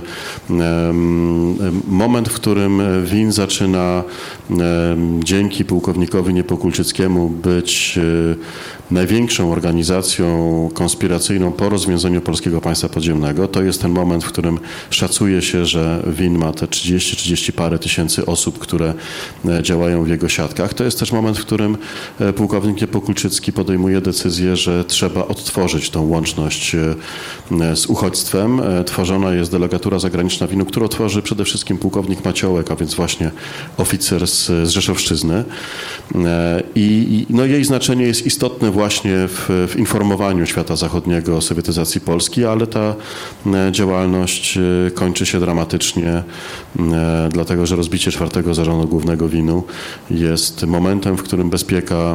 moment, w którym WIN zaczyna dzięki pułkownikowi Niepokulczyckiemu być największą organizacją konspiracyjną po rozwiązaniu polskiego państwa podziemnego. To jest ten moment, w którym szacuje się, że WIN ma te 30 parę tysięcy osób, które działają w jego siatkach. To jest też moment, w którym pułkownik Niepokulczycki podejmuje decyzję, że trzeba odtworzyć tą łączność z uchodźstwem. Tworzona jest delegatura zagraniczna WIN-u, którą tworzy przede wszystkim pułkownik Maciołek, a więc właśnie oficer z Rzeszowszczyzny. I jej znaczenie jest istotne właśnie w informowaniu świata zachodniego o sowietyzacji Polski, ale ta działalność kończy się dramatycznie, dlatego że rozbicie 4. Zarządu Głównego WIN-u jest momentem, w którym Bezpieka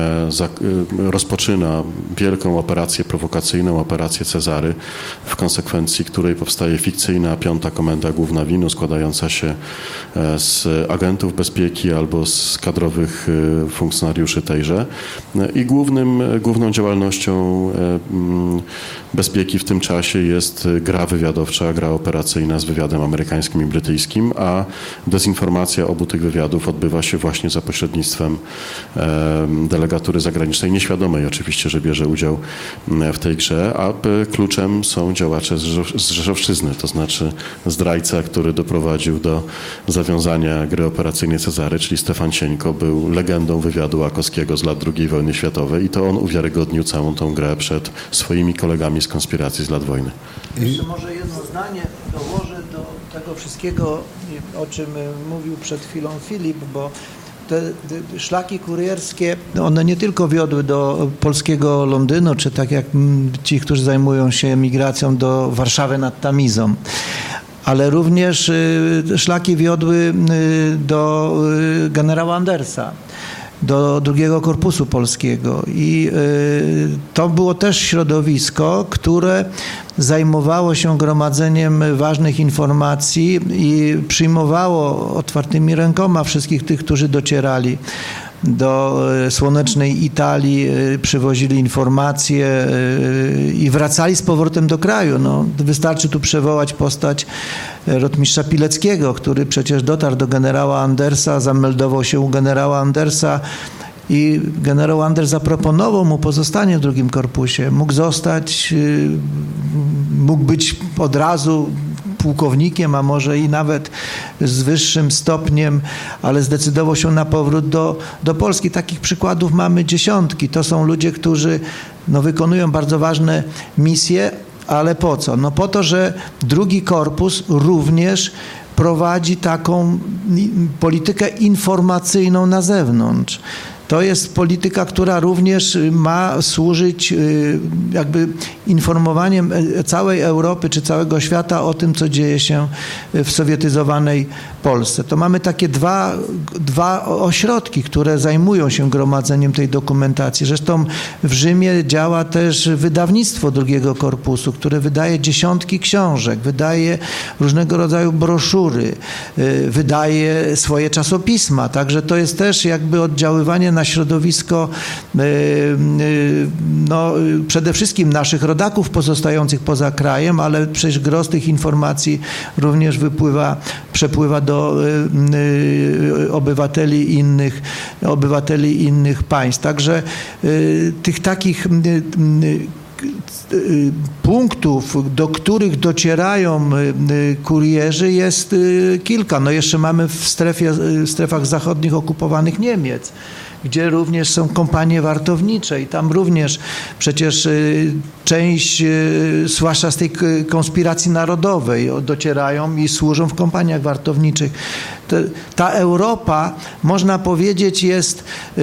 rozpoczyna wielką operację prowokacyjną, operację Cezary, w konsekwencji której powstaje fikcyjna 5. Komenda Główna WIN-u, składająca się z agentów bezpieki albo z kadrowych funkcjonariuszy tejże. I głównym główną działalnością bezpieki w tym czasie jest gra wywiadowcza, gra operacyjna z wywiadem amerykańskim i brytyjskim, a dezinformacja obu tych wywiadów odbywa się właśnie za pośrednictwem delegatury zagranicznej, nieświadomej oczywiście, że bierze udział w tej grze, a kluczem są działacze z Rzeszowszczyzny, to znaczy zdrajca, który doprowadził do zawiązania gry operacyjnej Cezary, czyli Stefan Cieńko, był legendą wywiadu Łakowskiego z lat II wojny światowej i to on uwiarygodnił całą tą grę przed swoimi kolegami z konspiracji z lat wojny. Jeszcze może jedno zdanie dołożę do tego wszystkiego, o czym mówił przed chwilą Filip, bo te szlaki kurierskie, one nie tylko wiodły do polskiego Londynu, czy tak jak ci, którzy zajmują się migracją do Warszawy nad Tamizą, ale również szlaki wiodły do generała Andersa, do II Korpusu Polskiego i to było też środowisko, które zajmowało się gromadzeniem ważnych informacji i przyjmowało otwartymi rękoma wszystkich tych, którzy docierali do słonecznej Italii, przywozili informacje i wracali z powrotem do kraju. No, wystarczy tu przywołać postać rotmistrza Pileckiego, który przecież dotarł do generała Andersa, zameldował się u generała Andersa i generał Anders zaproponował mu pozostanie w II Korpusie. Mógł zostać, mógł być od razu pułkownikiem, a może i nawet z wyższym stopniem, ale zdecydował się na powrót do Polski. Takich przykładów mamy dziesiątki. To są ludzie, którzy wykonują bardzo ważne misje, ale po co? No po to, że II Korpus również prowadzi taką politykę informacyjną na zewnątrz. To jest polityka, która również ma służyć jakby informowaniem całej Europy czy całego świata o tym, co dzieje się w sowietyzowanej Polsce. To mamy takie dwa ośrodki, które zajmują się gromadzeniem tej dokumentacji. Zresztą w Rzymie działa też wydawnictwo II Korpusu, które wydaje dziesiątki książek, wydaje różnego rodzaju broszury, wydaje swoje czasopisma. Także to jest też jakby oddziaływanie na środowisko przede wszystkim naszych rodaków pozostających poza krajem, ale przecież gros tych informacji również przepływa do obywateli innych państw. Także tych takich punktów, do których docierają kurierzy, jest kilka. No jeszcze mamy w strefach zachodnich okupowanych Niemiec, gdzie również są kompanie wartownicze i tam również przecież część, zwłaszcza z tej konspiracji narodowej, docierają i służą w kompaniach wartowniczych. Ta Europa, można powiedzieć, jest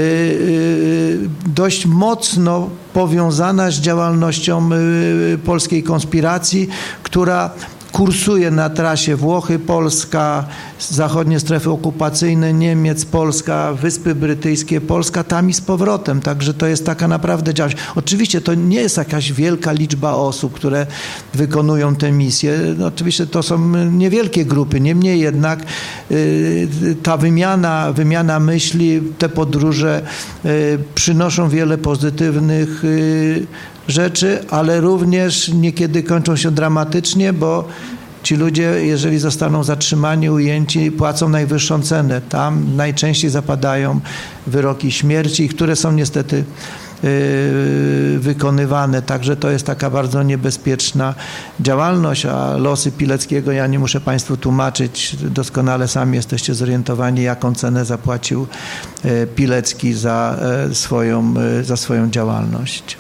dość mocno powiązana z działalnością polskiej konspiracji, która kursuje na trasie Włochy, Polska, zachodnie strefy okupacyjne, Niemiec, Polska, Wyspy Brytyjskie, Polska, tam i z powrotem. Także to jest taka naprawdę działalność. Oczywiście to nie jest jakaś wielka liczba osób, które wykonują te misje. No, oczywiście to są niewielkie grupy, niemniej jednak ta wymiana myśli, te podróże przynoszą wiele pozytywnych rzeczy, ale również niekiedy kończą się dramatycznie, bo ci ludzie, jeżeli zostaną zatrzymani, ujęci, płacą najwyższą cenę. Tam najczęściej zapadają wyroki śmierci, które są niestety wykonywane. Także to jest taka bardzo niebezpieczna działalność, a losy Pileckiego ja nie muszę Państwu tłumaczyć. Doskonale sami jesteście zorientowani, jaką cenę zapłacił Pilecki za swoją działalność.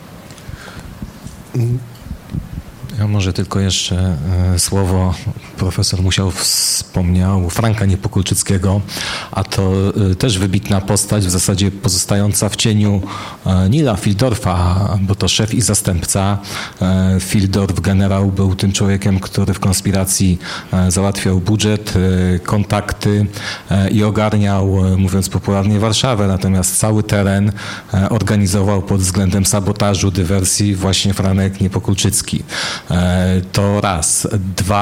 Ja może tylko jeszcze słowo, profesor Musiał wspomniał Franka Niepokulczyckiego, a to też wybitna postać, w zasadzie pozostająca w cieniu Nila Fieldorfa, bo to szef i zastępca. Fieldorf, generał, był tym człowiekiem, który w konspiracji załatwiał budżet, kontakty i ogarniał, mówiąc popularnie, Warszawę, natomiast cały teren organizował pod względem sabotażu, dywersji właśnie Franek Niepokulczycki. To raz. Dwa,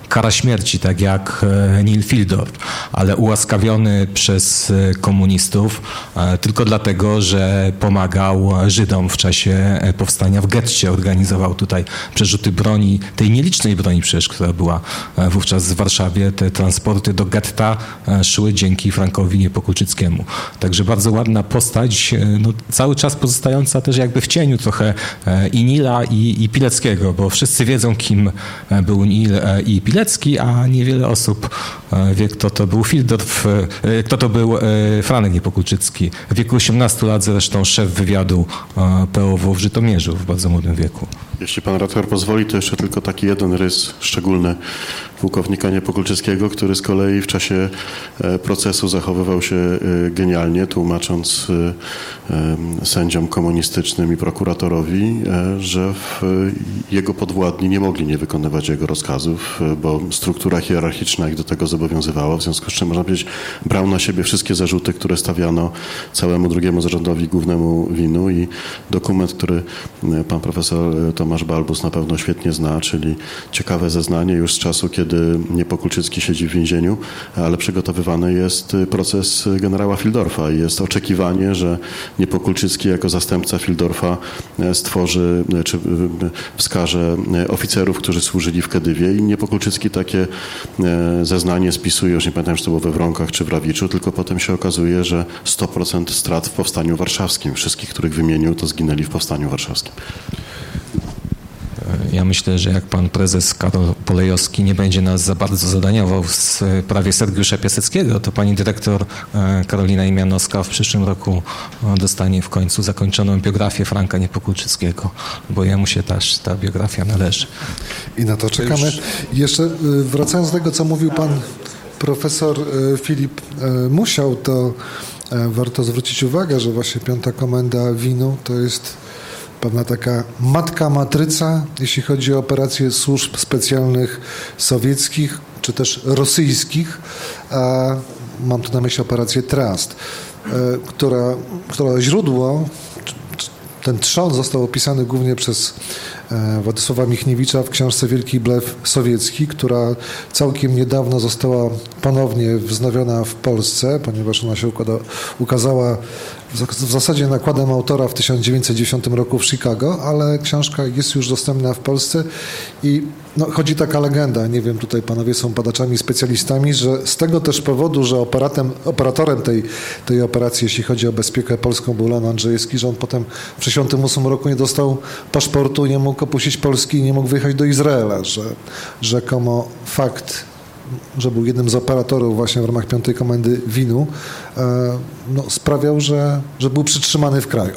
kara śmierci, tak jak Neil Fieldorf, ale ułaskawiony przez komunistów tylko dlatego, że pomagał Żydom w czasie powstania w getcie. Organizował tutaj przerzuty broni, tej nielicznej broni przecież, która była wówczas w Warszawie. Te transporty do getta szły dzięki Frankowi Niepokulczyckiemu. Także bardzo ładna postać, no, cały czas pozostająca też jakby w cieniu trochę i Nila, i Pileckiego, bo wszyscy wiedzą, kim był Nil i Pilecki, a niewiele osób wie, kto to był Fieldorf, kto to był Franek Niepokulczycki. W wieku 18 lat zresztą szef wywiadu POW w Żytomierzu w bardzo młodym wieku. Jeśli pan redaktor pozwoli, to jeszcze tylko taki jeden rys szczególny pułkownika Niepokulczyckiego, który z kolei w czasie procesu zachowywał się genialnie, tłumacząc sędziom komunistycznym i prokuratorowi, że jego podwładni nie mogli nie wykonywać jego rozkazów, bo struktura hierarchiczna ich do tego zobowiązywała, w związku z czym, można powiedzieć, brał na siebie wszystkie zarzuty, które stawiano całemu drugiemu zarządowi głównemu WIN-u i dokument, który pan profesor Tomasz Balbus na pewno świetnie zna, czyli ciekawe zeznanie już z czasu, kiedy Niepokulczycki siedzi w więzieniu, ale przygotowywany jest proces generała Fieldorfa i jest oczekiwanie, że Niepokulczycki jako zastępca Fieldorfa stworzy czy wskaże oficerów, którzy służyli w Kedywie i Niepokulczycki takie zeznanie spisuje, już nie pamiętam, czy to było we Wronkach czy w Rawiczu, tylko potem się okazuje, że 100% strat w Powstaniu Warszawskim. Wszystkich, których wymienił, to zginęli w Powstaniu Warszawskim. Ja myślę, że jak pan prezes Karol Polejowski nie będzie nas za bardzo zadaniował w sprawie Sergiusza Piaseckiego, to pani dyrektor Karolina Imianowska w przyszłym roku dostanie w końcu zakończoną biografię Franka Niepokulczyckiego, bo jemu się też ta biografia należy. I na to czekamy. Jeszcze wracając do tego, co mówił pan profesor Filip Musiał, to warto zwrócić uwagę, że właśnie 5. Komenda WIN-u to jest pewna taka matka-matryca, jeśli chodzi o operacje służb specjalnych sowieckich, czy też rosyjskich. Mam tu na myśli operację Trust, która źródło, ten trzon został opisany głównie przez Władysława Michniewicza w książce Wielki Blef Sowiecki, która całkiem niedawno została ponownie wznowiona w Polsce, ponieważ ona się ukazała w zasadzie nakładem autora w 1910 roku w Chicago, ale książka jest już dostępna w Polsce i chodzi taka legenda, nie wiem, tutaj panowie są badaczami, specjalistami, że z tego też powodu, że operatorem tej operacji, jeśli chodzi o bezpiekę polską, był Leon Andrzejewski, że on potem w 1968 roku nie dostał paszportu, nie mógł opuścić Polski i nie mógł wyjechać do Izraela, że rzekomo fakt, że był jednym z operatorów właśnie w ramach 5. Komendy WIN-u, sprawiał, że był przytrzymany w kraju.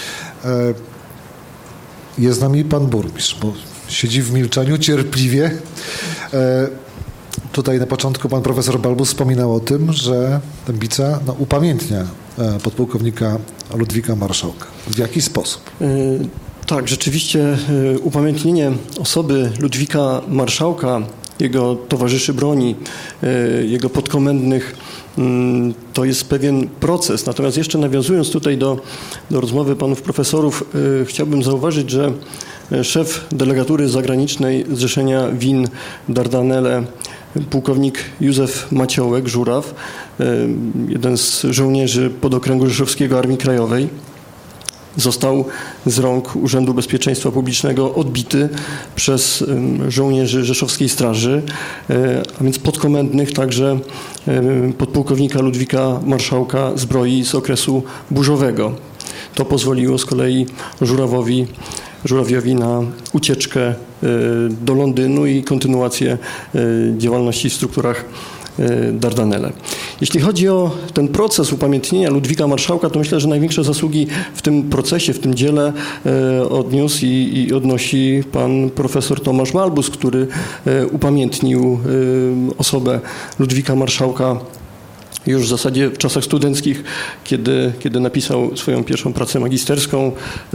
Jest z nami pan burmistrz, bo siedzi w milczeniu cierpliwie. Tutaj na początku pan profesor Balbus wspominał o tym, że Dębica upamiętnia podpułkownika Ludwika Marszałka. W jaki sposób? Tak, rzeczywiście upamiętnienie osoby Ludwika Marszałka, jego towarzyszy broni, jego podkomendnych, to jest pewien proces. Natomiast jeszcze nawiązując tutaj do rozmowy panów profesorów, chciałbym zauważyć, że szef delegatury zagranicznej Zrzeszenia WIN Dardanelle, pułkownik Józef Maciołek, Żuraw, jeden z żołnierzy podokręgu rzeszowskiego Armii Krajowej, został z rąk Urzędu Bezpieczeństwa Publicznego odbity przez żołnierzy Rzeszowskiej Straży, a więc podkomendnych także podpułkownika Ludwika Marszałka zbroi z okresu burzowego. To pozwoliło z kolei Żurawiowi na ucieczkę do Londynu i kontynuację działalności w strukturach Dardanelle. Jeśli chodzi o ten proces upamiętnienia Ludwika Marszałka, to myślę, że największe zasługi w tym procesie, w tym dziele odniósł i odnosi pan profesor Tomasz Balbus, który upamiętnił osobę Ludwika Marszałka już w zasadzie w czasach studenckich, kiedy napisał swoją pierwszą pracę magisterską,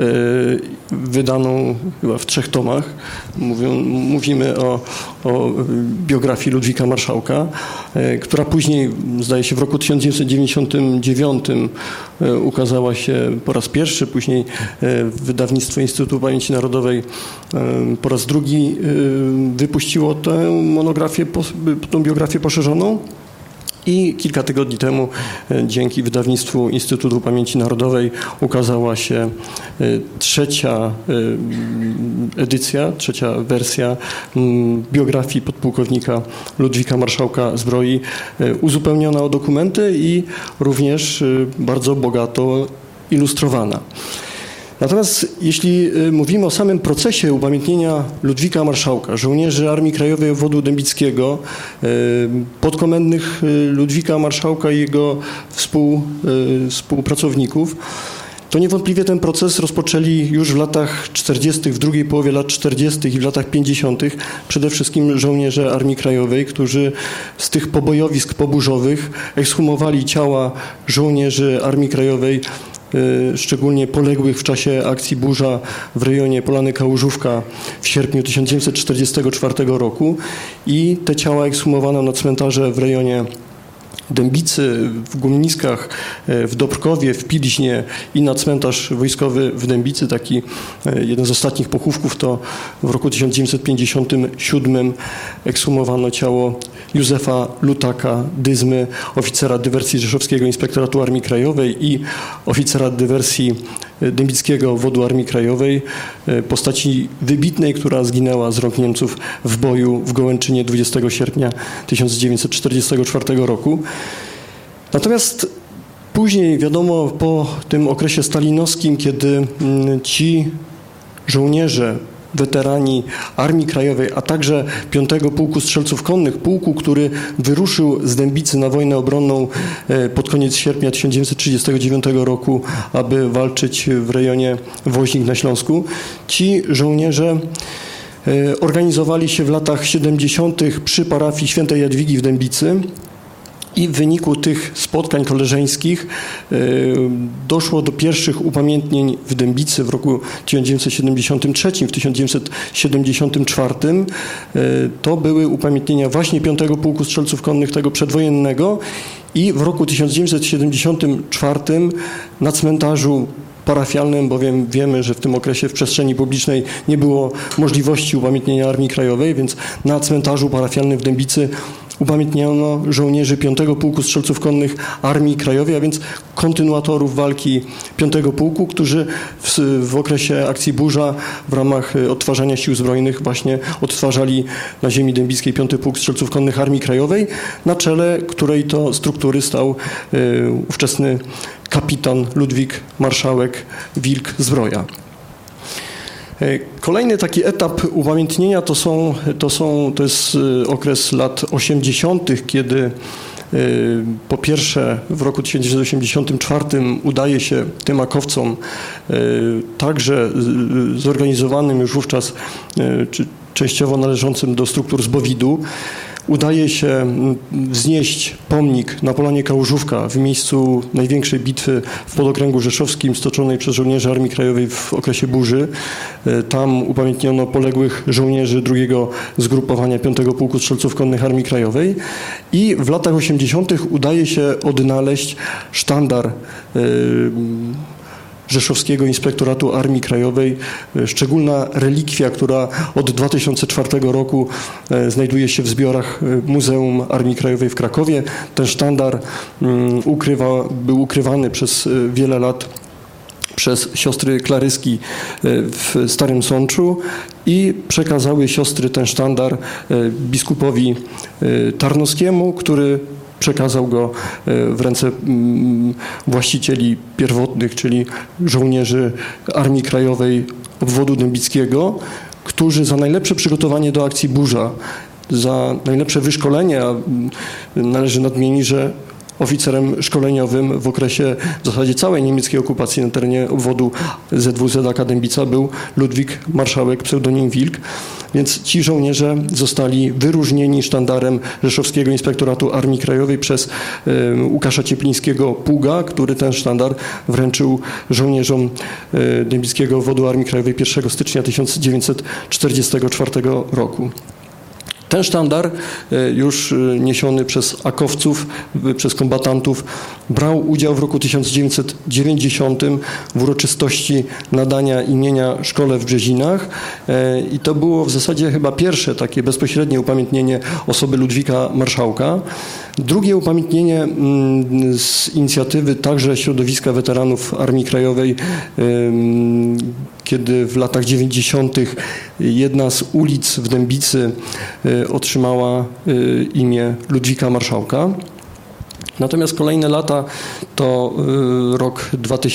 wydaną chyba w 3 tomach. Mówimy o biografii Ludwika Marszałka, która później, zdaje się, w roku 1999 ukazała się po raz pierwszy, później wydawnictwo Instytutu Pamięci Narodowej po raz drugi wypuściło tę monografię, tą biografię poszerzoną. I kilka tygodni temu dzięki wydawnictwu Instytutu Pamięci Narodowej ukazała się trzecia edycja, trzecia wersja biografii podpułkownika Ludwika Marszałka Zbroi, uzupełniona o dokumenty i również bardzo bogato ilustrowana. Natomiast jeśli mówimy o samym procesie upamiętnienia Ludwika Marszałka, żołnierzy Armii Krajowej Obwodu Dębickiego, podkomendnych Ludwika Marszałka i jego współpracowników, to niewątpliwie ten proces rozpoczęli już w latach 40., w drugiej połowie lat 40. i w latach 50. przede wszystkim żołnierze Armii Krajowej, którzy z tych pobojowisk poburzowych ekshumowali ciała żołnierzy Armii Krajowej, szczególnie poległych w czasie akcji Burza w rejonie Polany Kałużówka w sierpniu 1944 roku i te ciała ekshumowano na cmentarze w rejonie Dębicy, w Gumniskach, w Dobrkowie, w Pilźnie i na cmentarz wojskowy w Dębicy. Taki jeden z ostatnich pochówków to w roku 1957 ekshumowano ciało Józefa Lutaka Dyzmy, oficera dywersji Rzeszowskiego Inspektoratu Armii Krajowej i oficera dywersji Dębickiego Obwodu Armii Krajowej, postaci wybitnej, która zginęła z rąk Niemców w boju w Gołęczynie 20 sierpnia 1944 roku. Natomiast później, wiadomo, po tym okresie stalinowskim, kiedy ci żołnierze, weterani Armii Krajowej, a także 5 Pułku Strzelców Konnych, pułku, który wyruszył z Dębicy na wojnę obronną pod koniec sierpnia 1939 roku, aby walczyć w rejonie Woźnik na Śląsku. Ci żołnierze organizowali się w latach 70. przy parafii Świętej Jadwigi w Dębicy. I w wyniku tych spotkań koleżeńskich doszło do pierwszych upamiętnień w Dębicy w roku 1973, w 1974. To były upamiętnienia właśnie 5 Pułku Strzelców Konnych, tego przedwojennego. I w roku 1974 na cmentarzu parafialnym, bowiem wiemy, że w tym okresie w przestrzeni publicznej nie było możliwości upamiętnienia Armii Krajowej, więc na cmentarzu parafialnym w Dębicy upamiętniono żołnierzy 5 Pułku Strzelców Konnych Armii Krajowej, a więc kontynuatorów walki 5 Pułku, którzy w okresie akcji Burza w ramach odtwarzania sił zbrojnych właśnie odtwarzali na ziemi dębickiej 5 Pułk Strzelców Konnych Armii Krajowej, na czele której to struktury stał ówczesny kapitan Ludwik Marszałek Wilk-Zbroja. Kolejny taki etap upamiętnienia to jest okres lat 80., kiedy po pierwsze w roku 1984 udaje się tym akowcom, także zorganizowanym już wówczas, czy częściowo należącym do struktur z Bowidu, udaje się wznieść pomnik na Polanie Kałużówka w miejscu największej bitwy w Podokręgu Rzeszowskim stoczonej przez żołnierzy Armii Krajowej w okresie burzy. Tam upamiętniono poległych żołnierzy drugiego zgrupowania 5 Pułku Strzelców Konnych Armii Krajowej i w latach 80. udaje się odnaleźć sztandar Rzeszowskiego Inspektoratu Armii Krajowej, szczególna relikwia, która od 2004 roku znajduje się w zbiorach Muzeum Armii Krajowej w Krakowie. Ten sztandar był ukrywany przez wiele lat przez siostry Klaryski w Starym Sączu i przekazały siostry ten sztandar biskupowi Tarnowskiemu, który przekazał go w ręce właścicieli pierwotnych, czyli żołnierzy Armii Krajowej Obwodu Dębickiego, którzy za najlepsze przygotowanie do akcji Burza, za najlepsze wyszkolenie, a należy nadmienić, że oficerem szkoleniowym w okresie w zasadzie całej niemieckiej okupacji na terenie obwodu ZWZ-AK Dębica był Ludwik Marszałek, pseudonim Wilk. Więc ci żołnierze zostali wyróżnieni sztandarem Rzeszowskiego Inspektoratu Armii Krajowej przez Łukasza Cieplińskiego Puga, który ten sztandar wręczył żołnierzom Dębickiego Obwodu Armii Krajowej 1 stycznia 1944 roku. Ten sztandar, już niesiony przez akowców, przez kombatantów, brał udział w roku 1990 w uroczystości nadania imienia szkole w Brzezinach i to było w zasadzie chyba pierwsze takie bezpośrednie upamiętnienie osoby Ludwika Marszałka. Drugie upamiętnienie z inicjatywy także środowiska weteranów Armii Krajowej, kiedy w latach 90. jedna z ulic w Dębicy otrzymała imię Ludwika Marszałka. Natomiast kolejne lata to rok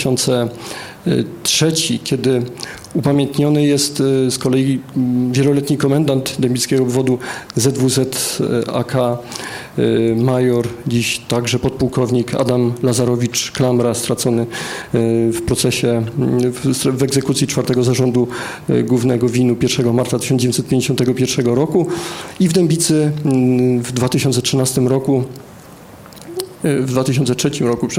2003, kiedy upamiętniony jest z kolei wieloletni komendant Dębickiego Obwodu ZWZ-AK major, dziś także podpułkownik Adam Lazarowicz-Klamra, stracony w procesie, w egzekucji 4 Zarządu Głównego WIN-u 1 marca 1951 roku i w Dębicy w 2003 roku,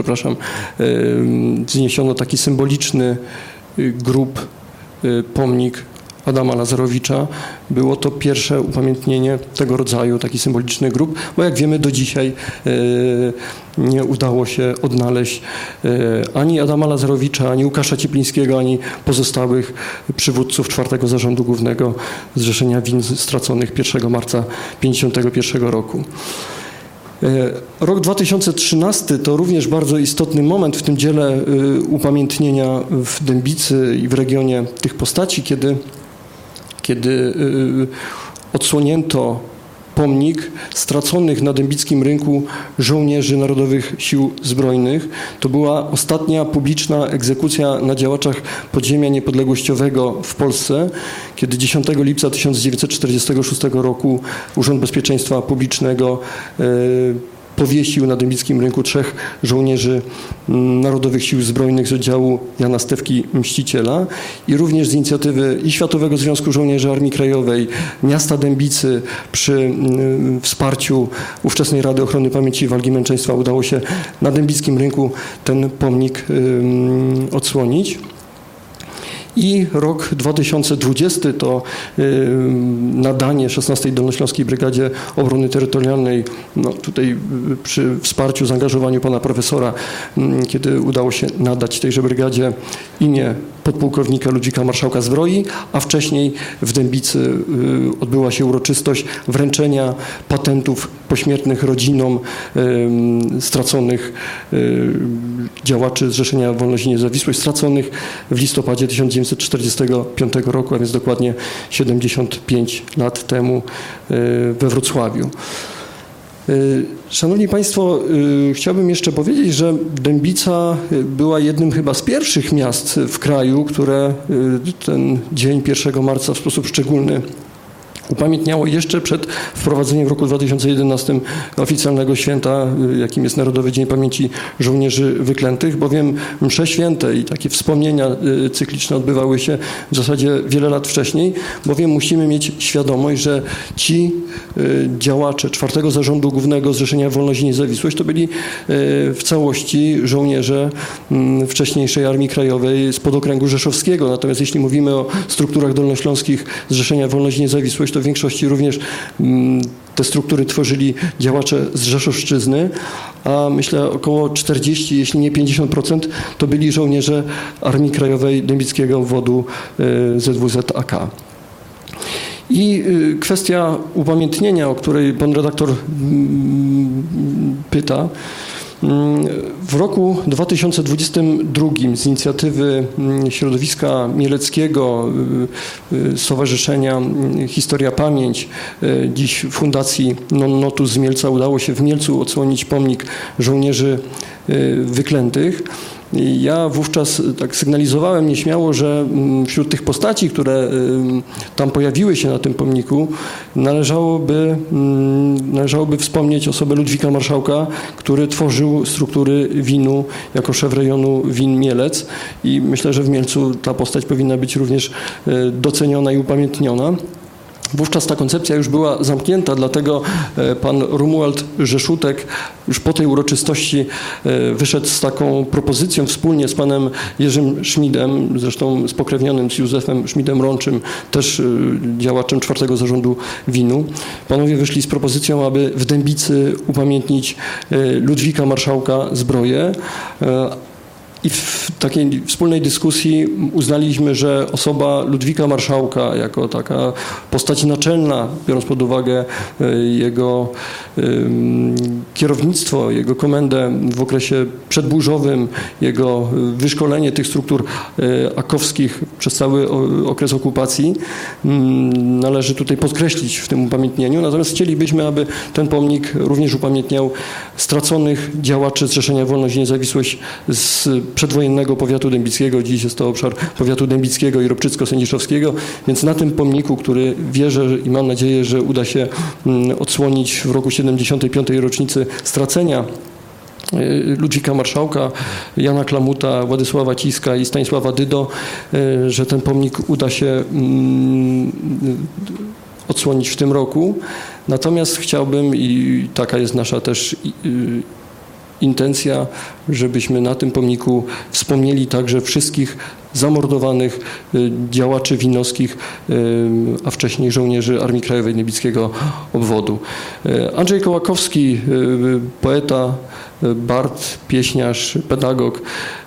zniesiono taki symboliczny grób, pomnik Adama Lazarowicza. Było to pierwsze upamiętnienie tego rodzaju, taki symboliczny grób, bo jak wiemy do dzisiaj nie udało się odnaleźć ani Adama Lazarowicza, ani Łukasza Cieplińskiego, ani pozostałych przywódców 4 Zarządu Głównego Zrzeszenia WIN straconych 1 marca 1951 roku. Rok 2013 to również bardzo istotny moment w tym dziele upamiętnienia w Dębicy i w regionie tych postaci, kiedy odsłonięto pomnik straconych na dębickim rynku żołnierzy Narodowych Sił Zbrojnych. To była ostatnia publiczna egzekucja na działaczach podziemia niepodległościowego w Polsce, kiedy 10 lipca 1946 roku Urząd Bezpieczeństwa Publicznego powiesił na dębickim rynku 3 żołnierzy Narodowych Sił Zbrojnych z oddziału Jana Stefki Mściciela i również z inicjatywy i Światowego Związku Żołnierzy Armii Krajowej, miasta Dębicy przy wsparciu ówczesnej Rady Ochrony Pamięci i Walki Męczeństwa udało się na dębickim rynku ten pomnik odsłonić. I rok 2020 to nadanie 16. Dolnośląskiej Brygadzie Obrony Terytorialnej, no tutaj przy wsparciu, zaangażowaniu pana profesora, kiedy udało się nadać tejże brygadzie imię podpułkownika Ludwika Marszałka Zbroi, a wcześniej w Dębicy odbyła się uroczystość wręczenia patentów pośmiertnych rodzinom straconych działaczy Zrzeszenia Wolność i Niezawisłość, straconych w listopadzie 1945 roku, a więc dokładnie 75 lat temu we Wrocławiu. Szanowni Państwo, chciałbym jeszcze powiedzieć, że Dębica była jednym chyba z pierwszych miast w kraju, które ten dzień 1 marca w sposób szczególny upamiętniało jeszcze przed wprowadzeniem w roku 2011 oficjalnego święta, jakim jest Narodowy Dzień Pamięci Żołnierzy Wyklętych, bowiem msze święte i takie wspomnienia cykliczne odbywały się w zasadzie wiele lat wcześniej, bowiem musimy mieć świadomość, że ci działacze 4 Zarządu Głównego Zrzeszenia Wolność i Niezawisłość to byli w całości żołnierze wcześniejszej Armii Krajowej spod okręgu rzeszowskiego. Natomiast jeśli mówimy o strukturach dolnośląskich Zrzeszenia Wolność i Niezawisłość, to w większości również te struktury tworzyli działacze z Rzeszowszczyzny, a myślę około 40, jeśli nie 50% to byli żołnierze Armii Krajowej Dębickiego Obwodu ZWZ-AK. I kwestia upamiętnienia, o której pan redaktor pyta. W roku 2022 z inicjatywy środowiska mieleckiego, Stowarzyszenia Historia Pamięć, dziś Fundacji Non Notus z Mielca, udało się w Mielcu odsłonić pomnik żołnierzy wyklętych. I ja wówczas tak sygnalizowałem nieśmiało, że wśród tych postaci, które tam pojawiły się na tym pomniku, należałoby wspomnieć osobę Ludwika Marszałka, który tworzył struktury winu jako szef rejonu win Mielec i myślę, że w Mielcu ta postać powinna być również doceniona i upamiętniona. Wówczas ta koncepcja już była zamknięta, dlatego pan Romuald Rzeszutek już po tej uroczystości wyszedł z taką propozycją wspólnie z panem Jerzym Szmidem, zresztą spokrewnionym z Józefem Szmidem-Rączym, też działaczem 4. Zarządu Winu. Panowie wyszli z propozycją, aby w Dębicy upamiętnić Ludwika Marszałka Zbroję. I w takiej wspólnej dyskusji uznaliśmy, że osoba Ludwika Marszałka jako taka postać naczelna, biorąc pod uwagę jego kierownictwo, jego komendę w okresie przedburzowym, jego wyszkolenie tych struktur akowskich przez cały okres okupacji, należy tutaj podkreślić w tym upamiętnieniu. Natomiast chcielibyśmy, aby ten pomnik również upamiętniał straconych działaczy Zrzeszenia Wolność i Niezawisłość z przedwojennego powiatu dębickiego. Dziś jest to obszar powiatu dębickiego i ropczycko-sędziszowskiego, więc na tym pomniku, który wierzę i mam nadzieję, że uda się odsłonić w roku 75. rocznicy stracenia Ludwika Marszałka, Jana Klamuta, Władysława Ciska i Stanisława Dydo, że ten pomnik uda się odsłonić w tym roku. Natomiast chciałbym, i taka jest nasza też intencja, żebyśmy na tym pomniku wspomnieli także wszystkich zamordowanych działaczy winowskich, a wcześniej żołnierzy Armii Krajowej Dębickiego Obwodu. Andrzej Kołakowski, poeta, bard, pieśniarz, pedagog,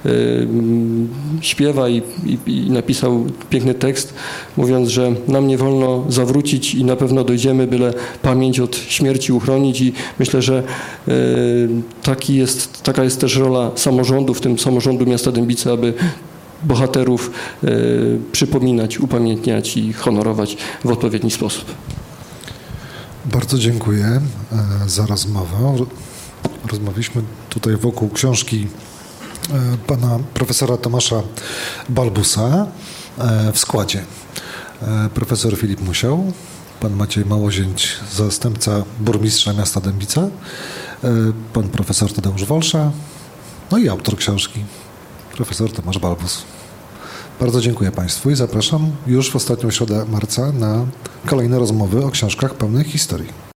śpiewa i napisał piękny tekst, mówiąc, że nam nie wolno zawrócić i na pewno dojdziemy, byle pamięć od śmierci uchronić, i myślę, że taka jest też rola samorządu, w tym samorządu miasta Dębicy, aby bohaterów przypominać, upamiętniać i honorować w odpowiedni sposób. Bardzo dziękuję za rozmowę. Rozmawialiśmy tutaj wokół książki pana profesora Tomasza Balbusa w składzie. Profesor Filip Musiał, pan Maciej Małozięć, zastępca burmistrza miasta Dębica, pan profesor Tadeusz Wolsza, no i autor książki, profesor Tomasz Balbus. Bardzo dziękuję Państwu i zapraszam już w ostatnią środę marca na kolejne rozmowy o książkach pełnych historii.